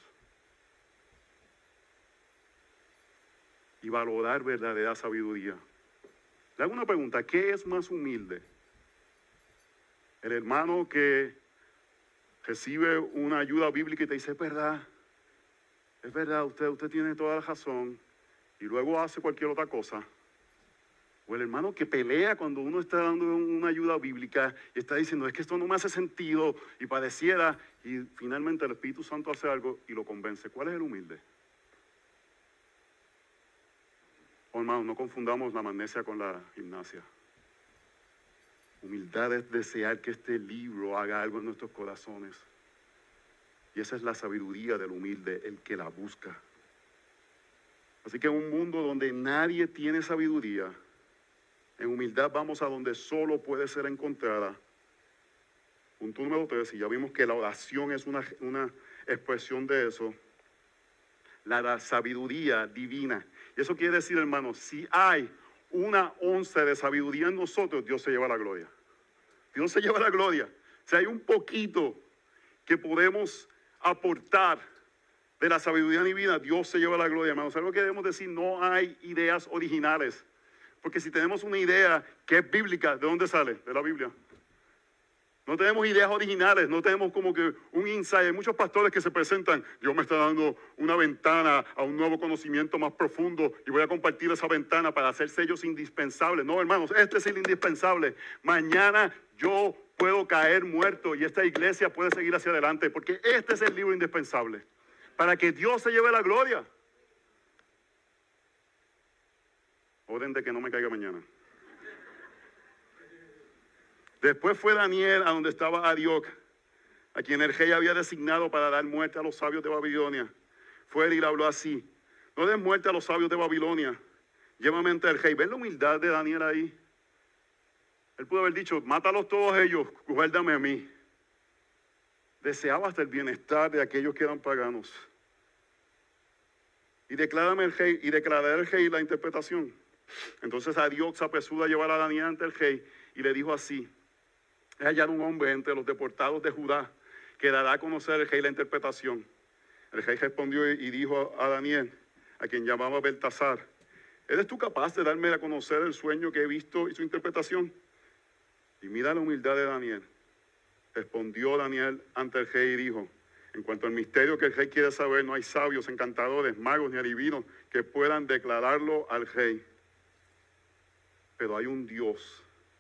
Y valorar verdadera sabiduría. Le hago una pregunta, ¿qué es más humilde? El hermano que recibe una ayuda bíblica y te dice, es verdad, usted tiene toda la razón, y luego hace cualquier otra cosa. O el hermano que pelea cuando uno está dando una ayuda bíblica y está diciendo, es que esto no me hace sentido, y pareciera, y finalmente el Espíritu Santo hace algo y lo convence. ¿Cuál es el humilde? Oh, hermanos, no confundamos la magnesia con la gimnasia. Humildad es desear que este libro haga algo en nuestros corazones. Y esa es la sabiduría del humilde, el que la busca. Así que en un mundo donde nadie tiene sabiduría, en humildad vamos a donde solo puede ser encontrada. Punto número 3, y ya vimos que la oración es una expresión de eso. La sabiduría divina. Y eso quiere decir, hermanos, si hay una onza de sabiduría en nosotros, Dios se lleva la gloria. Dios se lleva la gloria. Si hay un poquito que podemos aportar de la sabiduría divina, Dios se lleva la gloria, hermanos. Algo que debemos decir, no hay ideas originales. Porque si tenemos una idea que es bíblica, ¿de dónde sale? De la Biblia. No tenemos ideas originales, no tenemos como que un insight. Hay muchos pastores que se presentan, Dios me está dando una ventana a un nuevo conocimiento más profundo y voy a compartir esa ventana para hacer sellos indispensables. No, hermanos, este es el indispensable. Mañana yo puedo caer muerto y esta iglesia puede seguir hacia adelante porque este es el libro indispensable para que Dios se lleve la gloria. Orden de que no me caiga mañana. Después fue Daniel a donde estaba Arioc, a quien el rey había designado para dar muerte a los sabios de Babilonia. Fue él y le habló así: no des muerte a los sabios de Babilonia, llévame ante el rey. ¿Ven la humildad de Daniel ahí? Él pudo haber dicho, mátalos todos ellos, guárdame a mí. Deseaba hasta el bienestar de aquellos que eran paganos. Y declararé el rey la interpretación. Entonces Arioc se apresuró a llevar a Daniel ante el rey y le dijo así: he hallado un hombre entre los deportados de Judá que dará a conocer al rey la interpretación. El rey respondió y dijo a Daniel, a quien llamaba Beltasar: ¿eres tú capaz de darme a conocer el sueño que he visto y su interpretación? Y mira la humildad de Daniel. Respondió Daniel ante el rey y dijo: en cuanto al misterio que el rey quiere saber, no hay sabios, encantadores, magos ni adivinos que puedan declararlo al rey. Pero hay un Dios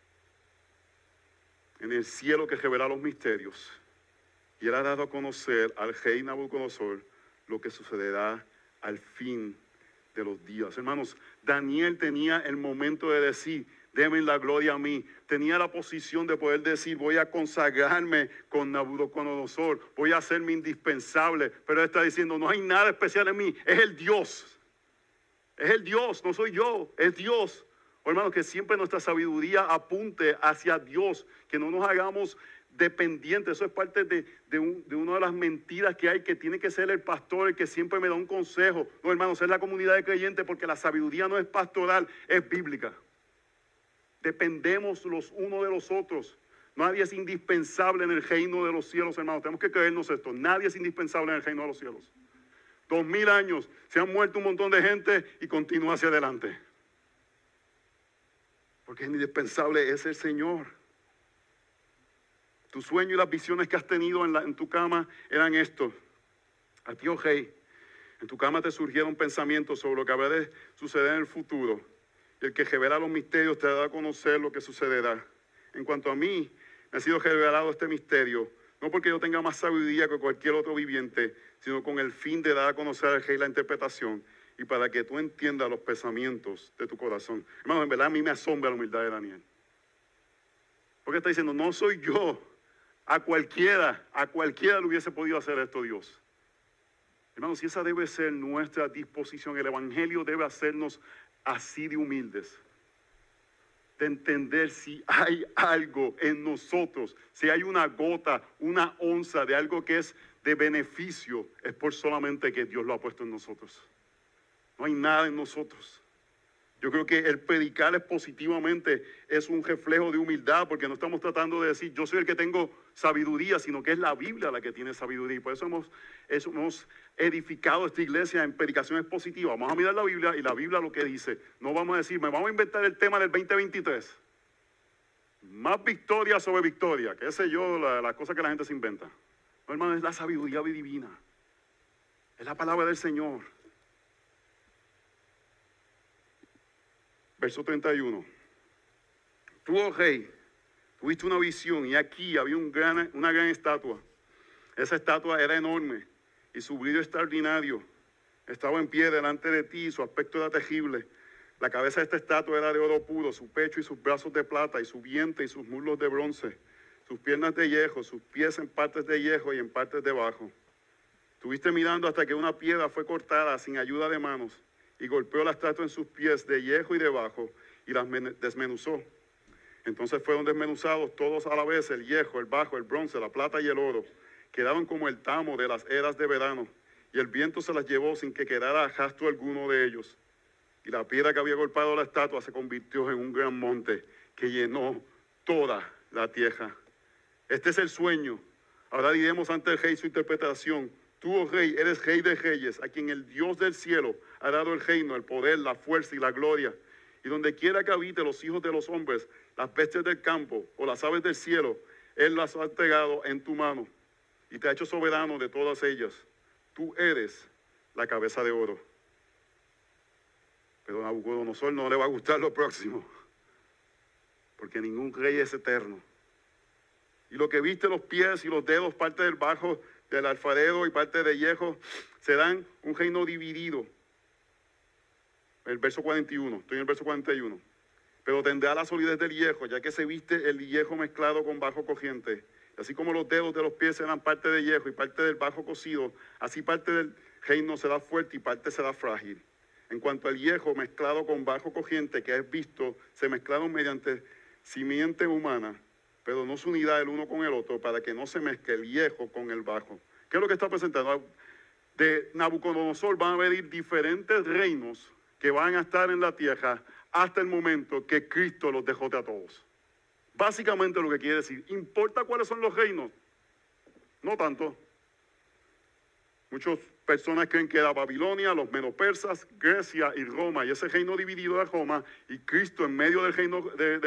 en el cielo que revela los misterios, y él ha dado a conocer al rey Nabucodonosor lo que sucederá al fin de los días. Hermanos, Daniel tenía el momento de decir, denme la gloria a mí. Tenía la posición de poder decir, voy a consagrarme con Nabucodonosor, voy a hacerme indispensable. Pero él está diciendo, no hay nada especial en mí, es el Dios. Es el Dios, no soy yo, es Dios. Oh, hermanos, que siempre nuestra sabiduría apunte hacia Dios, que no nos hagamos dependientes. Eso es parte de una de las mentiras que hay, que tiene que ser el pastor el que siempre me da un consejo. No, hermanos, es la comunidad de creyentes, porque la sabiduría no es pastoral, es bíblica. Dependemos los unos de los otros. Nadie es indispensable en el reino de los cielos, hermanos. Tenemos que creernos esto. Nadie es indispensable en el reino de los cielos. 2000 años, se han muerto un montón de gente y continúa hacia adelante. Porque es indispensable, es el Señor. Tu sueño y las visiones que has tenido en tu cama eran estos. A ti, oh rey, en tu cama te surgieron pensamientos sobre lo que habrá de suceder en el futuro. Y el que revela los misterios te dará a conocer lo que sucederá. En cuanto a mí, me ha sido revelado este misterio, no porque yo tenga más sabiduría que cualquier otro viviente, sino con el fin de dar a conocer al rey la interpretación y para que tú entiendas los pensamientos de tu corazón. Hermano, en verdad a mí me asombra la humildad de Daniel. Porque está diciendo, no soy yo, a cualquiera le hubiese podido hacer esto Dios. Hermanos, si esa debe ser nuestra disposición, el Evangelio debe hacernos así de humildes. De entender si hay algo en nosotros, si hay una gota, una onza de algo que es de beneficio, es por solamente que Dios lo ha puesto en nosotros. No hay nada en nosotros. Yo creo que el predicar positivamente es un reflejo de humildad, porque no estamos tratando de decir yo soy el que tengo sabiduría, sino que es la Biblia la que tiene sabiduría. Y por eso hemos edificado esta iglesia en predicaciones positivas. Vamos a mirar la Biblia y la Biblia lo que dice. No vamos a decir, me vamos a inventar el tema del 2023. Más victoria sobre victoria, qué sé yo, la cosa que la gente se inventa. No, hermano, es la sabiduría divina. Es la palabra del Señor. Verso 31. Tú, oh rey, tuviste una visión y aquí había una gran estatua. Esa estatua era enorme y su brillo extraordinario. Estaba en pie delante de ti y su aspecto era terrible. La cabeza de esta estatua era de oro puro, su pecho y sus brazos de plata y su vientre y sus muslos de bronce, sus piernas de hierro, sus pies en partes de hierro y en partes de barro. Estuviste mirando hasta que una piedra fue cortada sin ayuda de manos y golpeó la estatua en sus pies de hierro y de barro y las desmenuzó. Entonces fueron desmenuzados todos a la vez, el hierro, el barro, el bronce, la plata y el oro. Quedaron como el tamo de las eras de verano, y el viento se las llevó sin que quedara rastro alguno de ellos. Y la piedra que había golpeado la estatua se convirtió en un gran monte que llenó toda la tierra. Este es el sueño. Ahora diremos ante el rey su interpretación. Tú, oh rey, eres rey de reyes, a quien el Dios del cielo ha dado el reino, el poder, la fuerza y la gloria. Y donde quiera que habite los hijos de los hombres, las bestias del campo o las aves del cielo, Él las ha entregado en tu mano y te ha hecho soberano de todas ellas. Tú eres la cabeza de oro. Pero a Nabucodonosor no le va a gustar lo próximo, porque ningún rey es eterno. Y lo que viste, los pies y los dedos, parte del bajo del alfarero y parte de hierro, serán un reino dividido. El verso 41, estoy en el verso 41. Pero tendrá la solidez del hierro, ya que se viste el hierro mezclado con bajo cociente. Así como los dedos de los pies serán parte de hierro y parte del bajo cocido, así parte del reino será fuerte y parte será frágil. En cuanto al hierro mezclado con bajo cociente que es visto, se mezclaron mediante simiente humana, pero no su unidad el uno con el otro, para que no se mezcle el hierro con el bajo. ¿Qué es lo que está presentando? De Nabucodonosor van a venir diferentes reinos que van a estar en la tierra hasta el momento que Cristo los dejó a todos. Básicamente lo que quiere decir, ¿importa cuáles son los reinos? No tanto. Muchas personas creen que era Babilonia, los medo-persas, Grecia y Roma, y ese reino dividido de Roma, y Cristo en medio del reino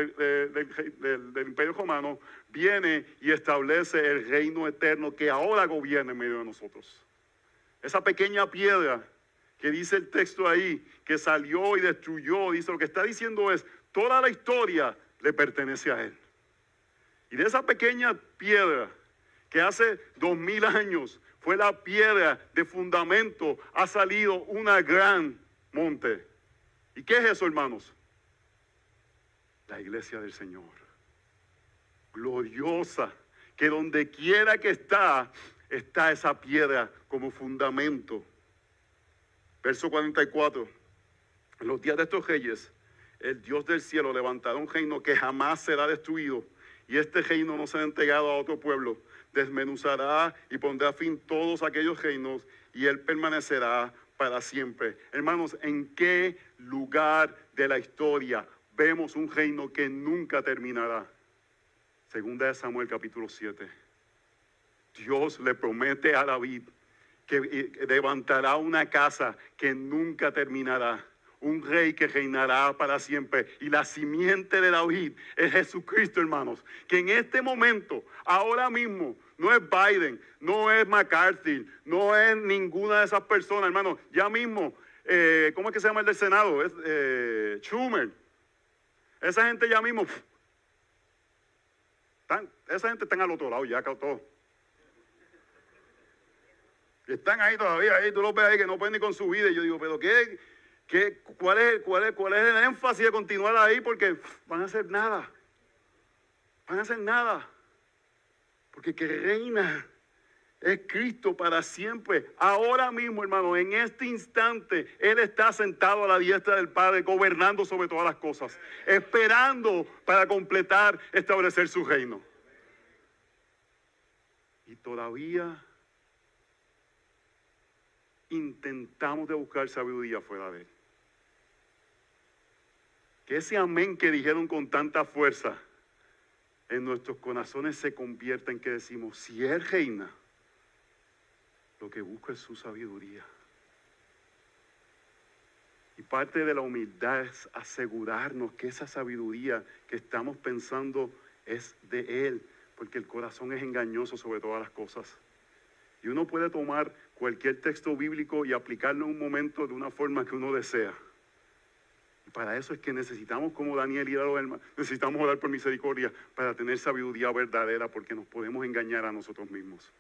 del imperio romano, viene y establece el reino eterno que ahora gobierna en medio de nosotros. Esa pequeña piedra que dice el texto ahí, que salió y destruyó, dice, lo que está diciendo es, toda la historia le pertenece a Él. Y de esa pequeña piedra, que hace 2000 años fue la piedra de fundamento, ha salido una gran monte. ¿Y qué es eso, hermanos? La iglesia del Señor. Gloriosa, que donde quiera que está esa piedra como fundamento. Verso 44. En los días de estos reyes, el Dios del cielo levantará un reino que jamás será destruido, y este reino no será entregado a otro pueblo. Desmenuzará y pondrá fin a todos aquellos reinos, y Él permanecerá para siempre. Hermanos, ¿en qué lugar de la historia vemos un reino que nunca terminará? Segunda de Samuel capítulo 7. Dios le promete a David que levantará una casa que nunca terminará. Un rey que reinará para siempre. Y la simiente de David es Jesucristo, hermanos. Que en este momento, ahora mismo, no es Biden, no es McCarthy, no es ninguna de esas personas, hermanos. Ya mismo, ¿cómo es que se llama el del Senado? Es Schumer. Esa gente ya mismo Esa gente está al otro lado ya, todo. Y están ahí todavía, ahí tú los ves ahí que no pueden ni con su vida. Y yo digo, pero cuál es el énfasis de continuar ahí? Porque van a hacer nada. Van a hacer nada. Porque que reina es Cristo para siempre. Ahora mismo, hermano, en este instante, Él está sentado a la diestra del Padre, gobernando sobre todas las cosas, esperando para completar, establecer su reino. Y todavía intentamos de buscar sabiduría fuera de Él. Que ese amén que dijeron con tanta fuerza en nuestros corazones se convierta en que decimos, si Él reina, lo que busco es su sabiduría. Y parte de la humildad es asegurarnos que esa sabiduría que estamos pensando es de Él, porque el corazón es engañoso sobre todas las cosas. Y uno puede tomar cualquier texto bíblico y aplicarlo en un momento de una forma que uno desea. Y para eso es que necesitamos, como Daniel y los hermanos, necesitamos orar por misericordia para tener sabiduría verdadera, porque nos podemos engañar a nosotros mismos.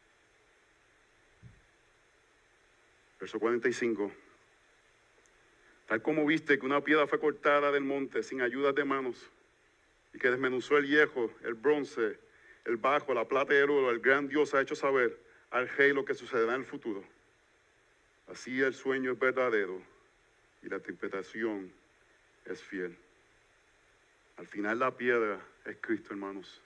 Verso 45. Tal como viste que una piedra fue cortada del monte sin ayudas de manos, y que desmenuzó el hierro, el bronce, el bajo, la plata y el oro, el gran Dios ha hecho saber al rey lo que sucederá en el futuro. Así el sueño es verdadero y la interpretación es fiel. Al final la piedra es Cristo, hermanos.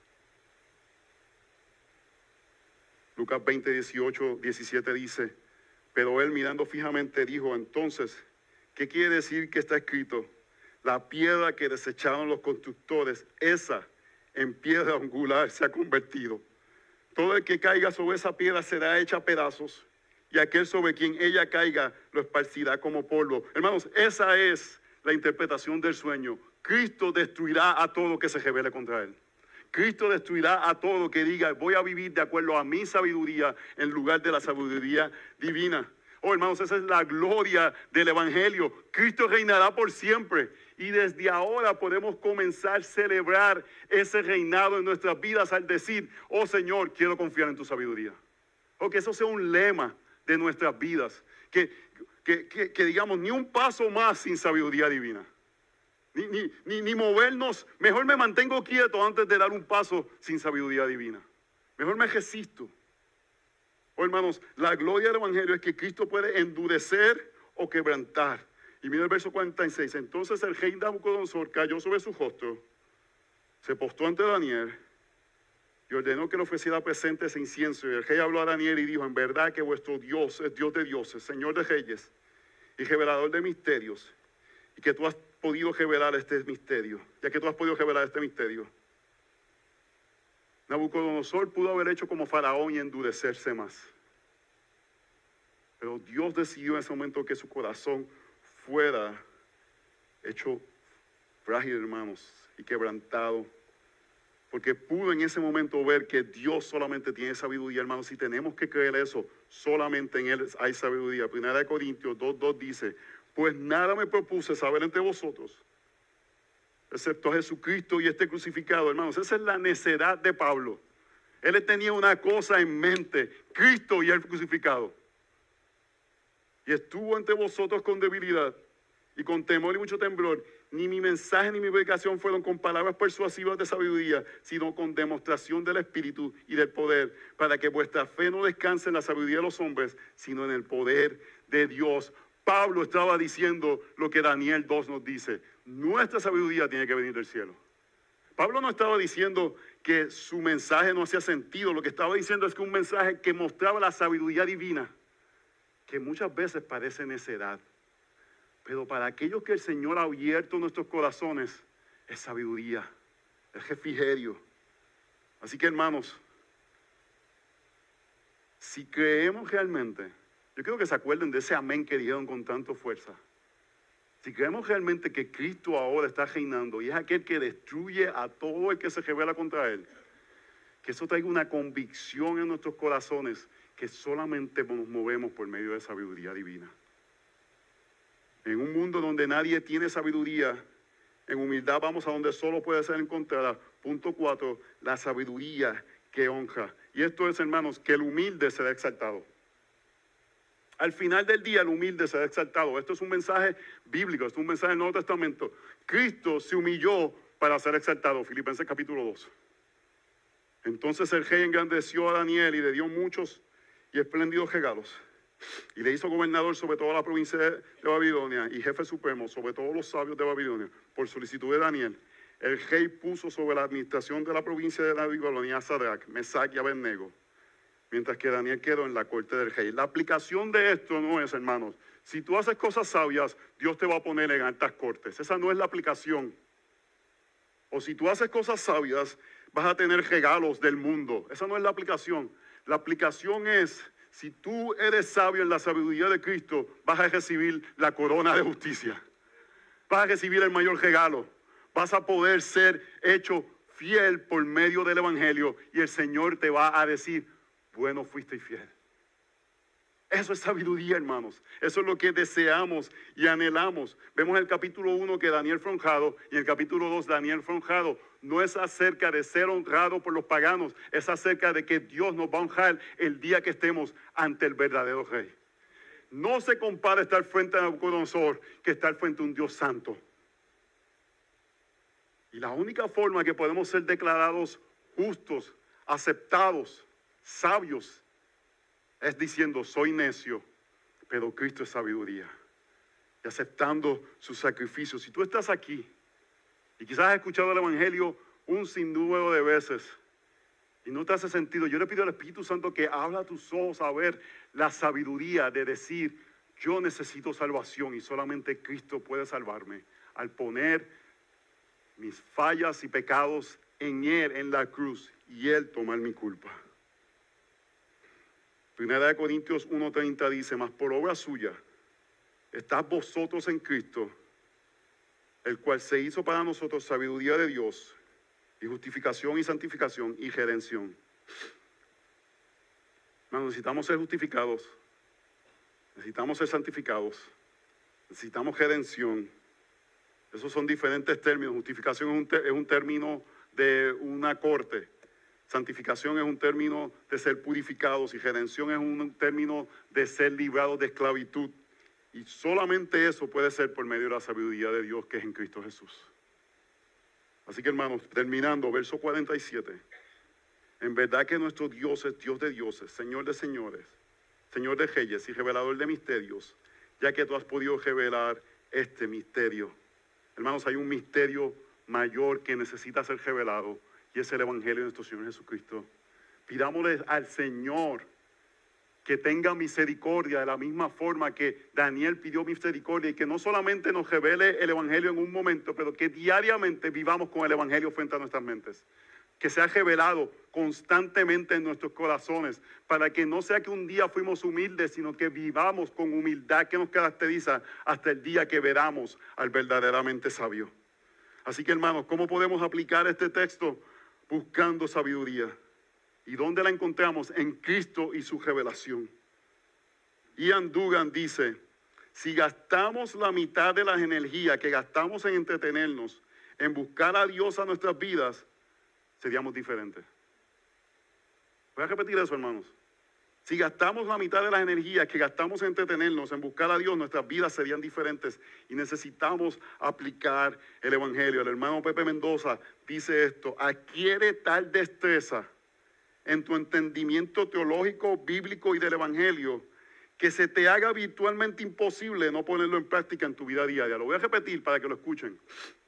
Lucas 20, 18, 17 dice, pero él mirando fijamente dijo, entonces, ¿qué quiere decir que está escrito? La piedra que desecharon los constructores, esa en piedra angular se ha convertido. Todo el que caiga sobre esa piedra será hecha a pedazos, y aquel sobre quien ella caiga lo esparcirá como polvo. Hermanos, esa es la interpretación del sueño. Cristo destruirá a todo que se rebele contra él. Cristo destruirá a todo que diga, voy a vivir de acuerdo a mi sabiduría en lugar de la sabiduría divina. Oh, hermanos, esa es la gloria del Evangelio. Cristo reinará por siempre. Y desde ahora podemos comenzar a celebrar ese reinado en nuestras vidas al decir, oh Señor, quiero confiar en tu sabiduría. O que eso sea un lema de nuestras vidas. Que digamos, ni un paso más sin sabiduría divina. Ni movernos. Mejor me mantengo quieto antes de dar un paso sin sabiduría divina. Mejor me resisto. Oh, hermanos, la gloria del Evangelio es que Cristo puede endurecer o quebrantar. Y mira el verso 46. Entonces el rey Nabucodonosor cayó sobre su rostro, se postró ante Daniel y ordenó que le ofreciera presentes e incienso. Y el rey habló a Daniel y dijo, en verdad que vuestro Dios es Dios de dioses, Señor de reyes y revelador de misterios, y que tú has podido revelar este misterio, ya que tú has podido revelar este misterio. Nabucodonosor pudo haber hecho como Faraón y endurecerse más. Pero Dios decidió en ese momento que su corazón fuera hecho frágil, hermanos, y quebrantado. Porque pudo en ese momento ver que Dios solamente tiene sabiduría, hermanos. Si tenemos que creer eso, solamente en Él hay sabiduría. Primera de Corintios 2:2 dice, pues nada me propuse saber entre vosotros, excepto a Jesucristo y este crucificado, hermanos. Esa es la necedad de Pablo. Él tenía una cosa en mente, Cristo y el crucificado. Y estuvo entre vosotros con debilidad y con temor y mucho temblor. Ni mi mensaje ni mi predicación fueron con palabras persuasivas de sabiduría, sino con demostración del Espíritu y del poder, para que vuestra fe no descanse en la sabiduría de los hombres, sino en el poder de Dios. Pablo estaba diciendo lo que Daniel 2 nos dice. Nuestra sabiduría tiene que venir del cielo. Pablo no estaba diciendo que su mensaje no hacía sentido. Lo que estaba diciendo es que un mensaje que mostraba la sabiduría divina, que muchas veces parece necedad, pero para aquellos que el Señor ha abierto nuestros corazones, es sabiduría, es refrigerio. Así que, hermanos, si creemos realmente, yo quiero que se acuerden de ese amén que dijeron con tanta fuerza. Si creemos realmente que Cristo ahora está reinando y es aquel que destruye a todo el que se rebela contra Él, que eso traiga una convicción en nuestros corazones que solamente nos movemos por medio de sabiduría divina. En un mundo donde nadie tiene sabiduría En humildad vamos a donde solo puede ser encontrada. Punto 4, la sabiduría que honra. Y esto es, hermanos, que el humilde será exaltado. Al final del día, el humilde será exaltado. Esto es un mensaje bíblico, esto es un mensaje del Nuevo Testamento. Cristo se humilló para ser exaltado. Filipenses capítulo 2. Entonces el rey engrandeció a Daniel y le dio muchos y espléndidos regalos. Y le hizo gobernador sobre toda la provincia de Babilonia y jefe supremo sobre todos los sabios de Babilonia. Por solicitud de Daniel, el rey puso sobre la administración de la provincia de Babilonia a Sadrach, Mesach y Abednego, mientras que Daniel quedó en la corte del rey. La aplicación de esto no es, hermanos, si tú haces cosas sabias, Dios te va a poner en altas cortes. Esa no es la aplicación. O si tú haces cosas sabias, vas a tener regalos del mundo. Esa no es la aplicación. La aplicación es, si tú eres sabio en la sabiduría de Cristo, vas a recibir la corona de justicia. Vas a recibir el mayor regalo. Vas a poder ser hecho fiel por medio del evangelio y el Señor te va a decir, bueno fuiste y fiel. Eso es sabiduría, hermanos. Eso es lo que deseamos y anhelamos. Vemos en el capítulo 1 que Daniel fue honrado y en el capítulo 2 Daniel fue honrado. No es acerca de ser honrado por los paganos, es acerca de que Dios nos va a honrar el día que estemos ante el verdadero rey. No se compara estar frente a Nabucodonosor que estar frente a un Dios santo. Y la única forma que podemos ser declarados justos, aceptados, sabios, es diciendo, soy necio, pero Cristo es sabiduría. Y aceptando su sacrificio. Si tú estás aquí y quizás has escuchado el evangelio un sinnúmero de veces y no te hace sentido, yo le pido al Espíritu Santo que abra tus ojos a ver la sabiduría de decir, yo necesito salvación y solamente Cristo puede salvarme. Al poner mis fallas y pecados en Él, en la cruz, y Él tomar mi culpa. Primera de Corintios 1:30 dice, mas por obra suya, estás vosotros en Cristo, el cual se hizo para nosotros sabiduría de Dios, y justificación y santificación y redención. Hermanos, necesitamos ser justificados, necesitamos ser santificados, necesitamos redención. Esos son diferentes términos. Justificación es un término de una corte. Santificación es un término de ser purificados y redención es un término de ser librados de esclavitud. Y solamente eso puede ser por medio de la sabiduría de Dios que es en Cristo Jesús. Así que, hermanos, terminando, verso 47. En verdad que nuestro Dios es Dios de dioses, Señor de señores, Señor de reyes y revelador de misterios, ya que tú has podido revelar este misterio. Hermanos, hay un misterio mayor que necesita ser revelado y es el evangelio de nuestro Señor Jesucristo. Pidámosle al Señor que tenga misericordia de la misma forma que Daniel pidió misericordia y que no solamente nos revele el evangelio en un momento, pero que diariamente vivamos con el evangelio frente a nuestras mentes. Que sea revelado constantemente en nuestros corazones, para que no sea que un día fuimos humildes, sino que vivamos con humildad que nos caracteriza hasta el día que veramos al verdaderamente sabio. Así que, hermanos, ¿cómo podemos aplicar este texto? Buscando sabiduría. ¿Y dónde la encontramos? En Cristo y su revelación. Ian Dugan dice, si gastamos la mitad de las energías que gastamos en entretenernos, en buscar a Dios a nuestras vidas, seríamos diferentes. Voy a repetir eso, hermanos. Si gastamos la mitad de las energías que gastamos en entretenernos, en buscar a Dios, nuestras vidas serían diferentes y necesitamos aplicar el evangelio. El hermano Pepe Mendoza dice esto, adquiere tal destreza en tu entendimiento teológico, bíblico y del evangelio, que se te haga virtualmente imposible no ponerlo en práctica en tu vida diaria. Lo voy a repetir para que lo escuchen.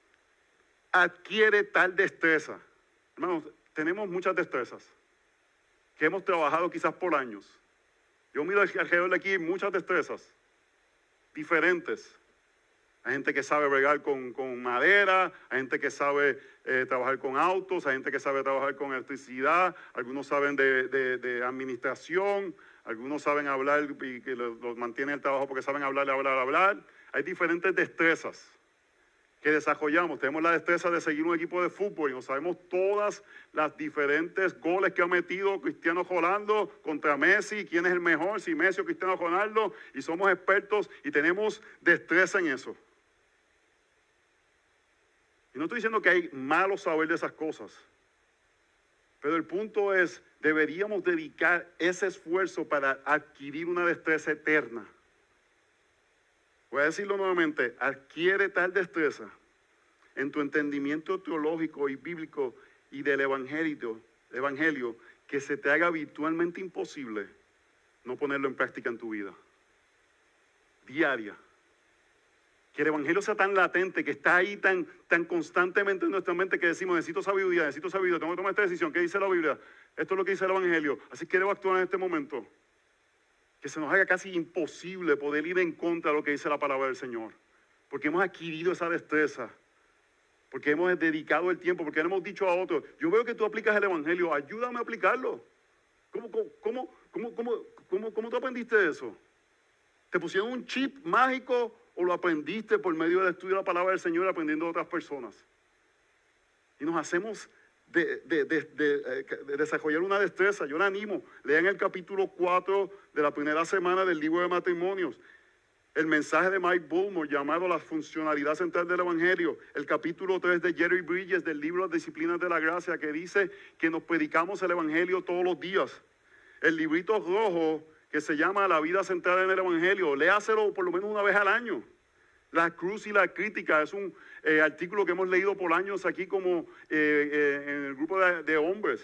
Adquiere tal destreza. Hermanos, tenemos muchas destrezas que hemos trabajado quizás por años. Yo miro alrededor de aquí muchas destrezas diferentes. Hay gente que sabe bregar con madera, hay gente que sabe trabajar con autos, hay gente que sabe trabajar con electricidad, algunos saben de administración, algunos saben hablar y que los mantienen el trabajo porque saben hablar. Hay diferentes destrezas que desarrollamos. Tenemos la destreza de seguir un equipo de fútbol y nos sabemos todas las diferentes goles que ha metido Cristiano Ronaldo contra Messi, quién es el mejor, si Messi o Cristiano Ronaldo, y somos expertos y tenemos destreza en eso. Y no estoy diciendo que hay malo saber de esas cosas. Pero el punto es, deberíamos dedicar ese esfuerzo para adquirir una destreza eterna. Voy a decirlo nuevamente, adquiere tal destreza en tu entendimiento teológico y bíblico y del evangelio que se te haga virtualmente imposible no ponerlo en práctica en tu vida diaria. Que el evangelio sea tan latente, que está ahí tan constantemente en nuestra mente que decimos, necesito sabiduría, tengo que tomar esta decisión. ¿Qué dice la Biblia? Esto es lo que dice el evangelio. Así que debo actuar en este momento. Que se nos haga casi imposible poder ir en contra de lo que dice la palabra del Señor. Porque hemos adquirido esa destreza. Porque hemos dedicado el tiempo, porque le hemos dicho a otros, yo veo que tú aplicas el evangelio, ayúdame a aplicarlo. ¿Cómo tú aprendiste eso? ¿Te pusieron un chip mágico o lo aprendiste por medio del estudio de la palabra del Señor aprendiendo de otras personas? Y nos hacemos de desarrollar una destreza. Yo le animo, lean el capítulo 4 de la primera semana del libro de Matrimonios. El mensaje de Mike Bullmore llamado La funcionalidad central del evangelio. El capítulo 3 de Jerry Bridges del libro Las disciplinas de la gracia, que dice que nos predicamos el evangelio todos los días. El librito rojo que se llama La vida central en el evangelio, léaselo por lo menos una vez al año. La cruz y la crítica es un artículo que hemos leído por años aquí como en el grupo de hombres.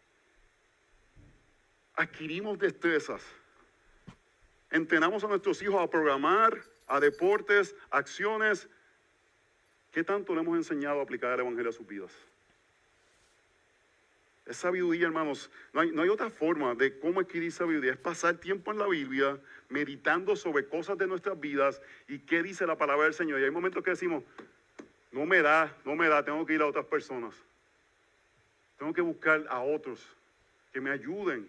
Adquirimos destrezas. Entrenamos a nuestros hijos a programar, a deportes, acciones. ¿Qué tanto le hemos enseñado a aplicar el evangelio a sus vidas? Es sabiduría, hermanos. No hay otra forma de cómo adquirir sabiduría. Es pasar tiempo en la Biblia, meditando sobre cosas de nuestras vidas y qué dice la palabra del Señor. Y hay momentos que decimos, no me da, tengo que ir a otras personas. Tengo que buscar a otros que me ayuden.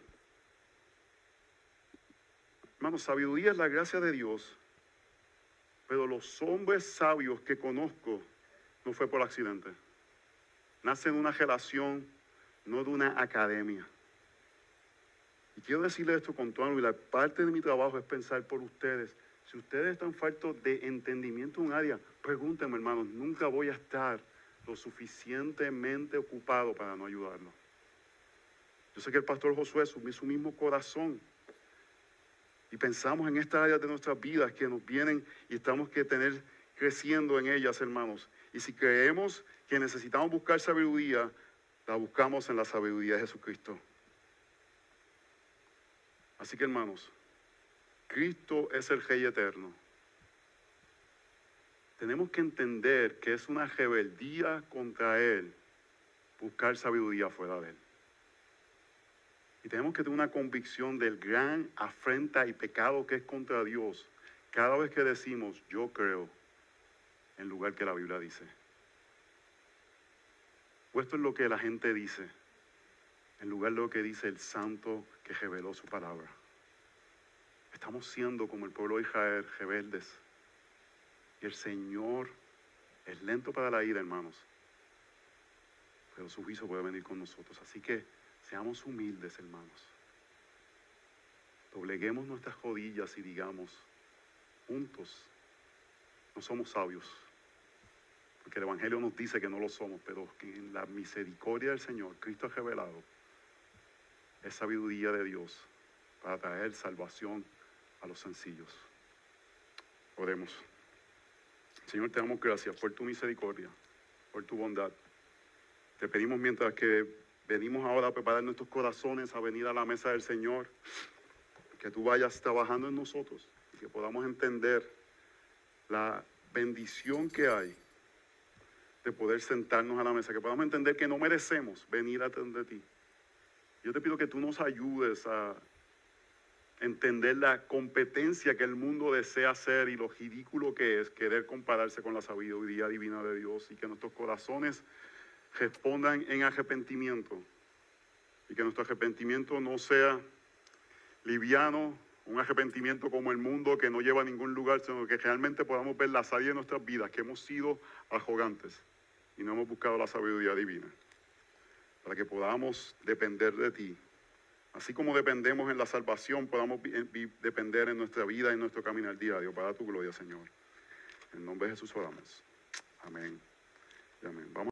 Hermanos, sabiduría es la gracia de Dios, pero los hombres sabios que conozco no fue por accidente. Nacen de una relación, no de una academia. Y quiero decirle esto con todo, y la parte de mi trabajo es pensar por ustedes. Si ustedes están faltos de entendimiento en un área, pregúntenme, hermanos, nunca voy a estar lo suficientemente ocupado para no ayudarlos. Yo sé que el pastor Josué es su mismo corazón. Y pensamos en estas áreas de nuestras vidas que nos vienen y estamos que tener creciendo en ellas, hermanos. Y si creemos que necesitamos buscar sabiduría, la buscamos en la sabiduría de Jesucristo. Así que, hermanos, Cristo es el Rey eterno. Tenemos que entender que es una rebeldía contra Él buscar sabiduría fuera de Él. Y tenemos que tener una convicción del gran afrenta y pecado que es contra Dios cada vez que decimos yo creo en lugar que la Biblia dice. O esto es lo que la gente dice en lugar de lo que dice el santo que reveló su palabra. Estamos siendo como el pueblo de Israel, rebeldes. Y el Señor es lento para la ira, hermanos, pero su juicio puede venir con nosotros. Así que seamos humildes, hermanos. Dobleguemos nuestras rodillas y digamos, juntos, no somos sabios. Porque el Evangelio nos dice que no lo somos, pero que en la misericordia del Señor, Cristo ha revelado, es sabiduría de Dios para traer salvación a los sencillos. Oremos. Señor, te damos gracias por tu misericordia, por tu bondad. Te pedimos mientras que venimos ahora a preparar nuestros corazones a venir a la mesa del Señor, que tú vayas trabajando en nosotros y que podamos entender la bendición que hay de poder sentarnos a la mesa, que podamos entender que no merecemos venir a de ti. Yo te pido que tú nos ayudes a entender la competencia que el mundo desea hacer y lo ridículo que es querer compararse con la sabiduría divina de Dios, y que nuestros corazones respondan en arrepentimiento y que nuestro arrepentimiento no sea liviano, un arrepentimiento como el mundo que no lleva a ningún lugar, sino que realmente podamos ver las áreas de nuestras vidas que hemos sido arrogantes y no hemos buscado la sabiduría divina, para que podamos depender de ti. Así como dependemos en la salvación, podamos depender en nuestra vida, en nuestro caminar diario, para tu gloria, Señor. En nombre de Jesús oramos. Amén. Amén. Vamos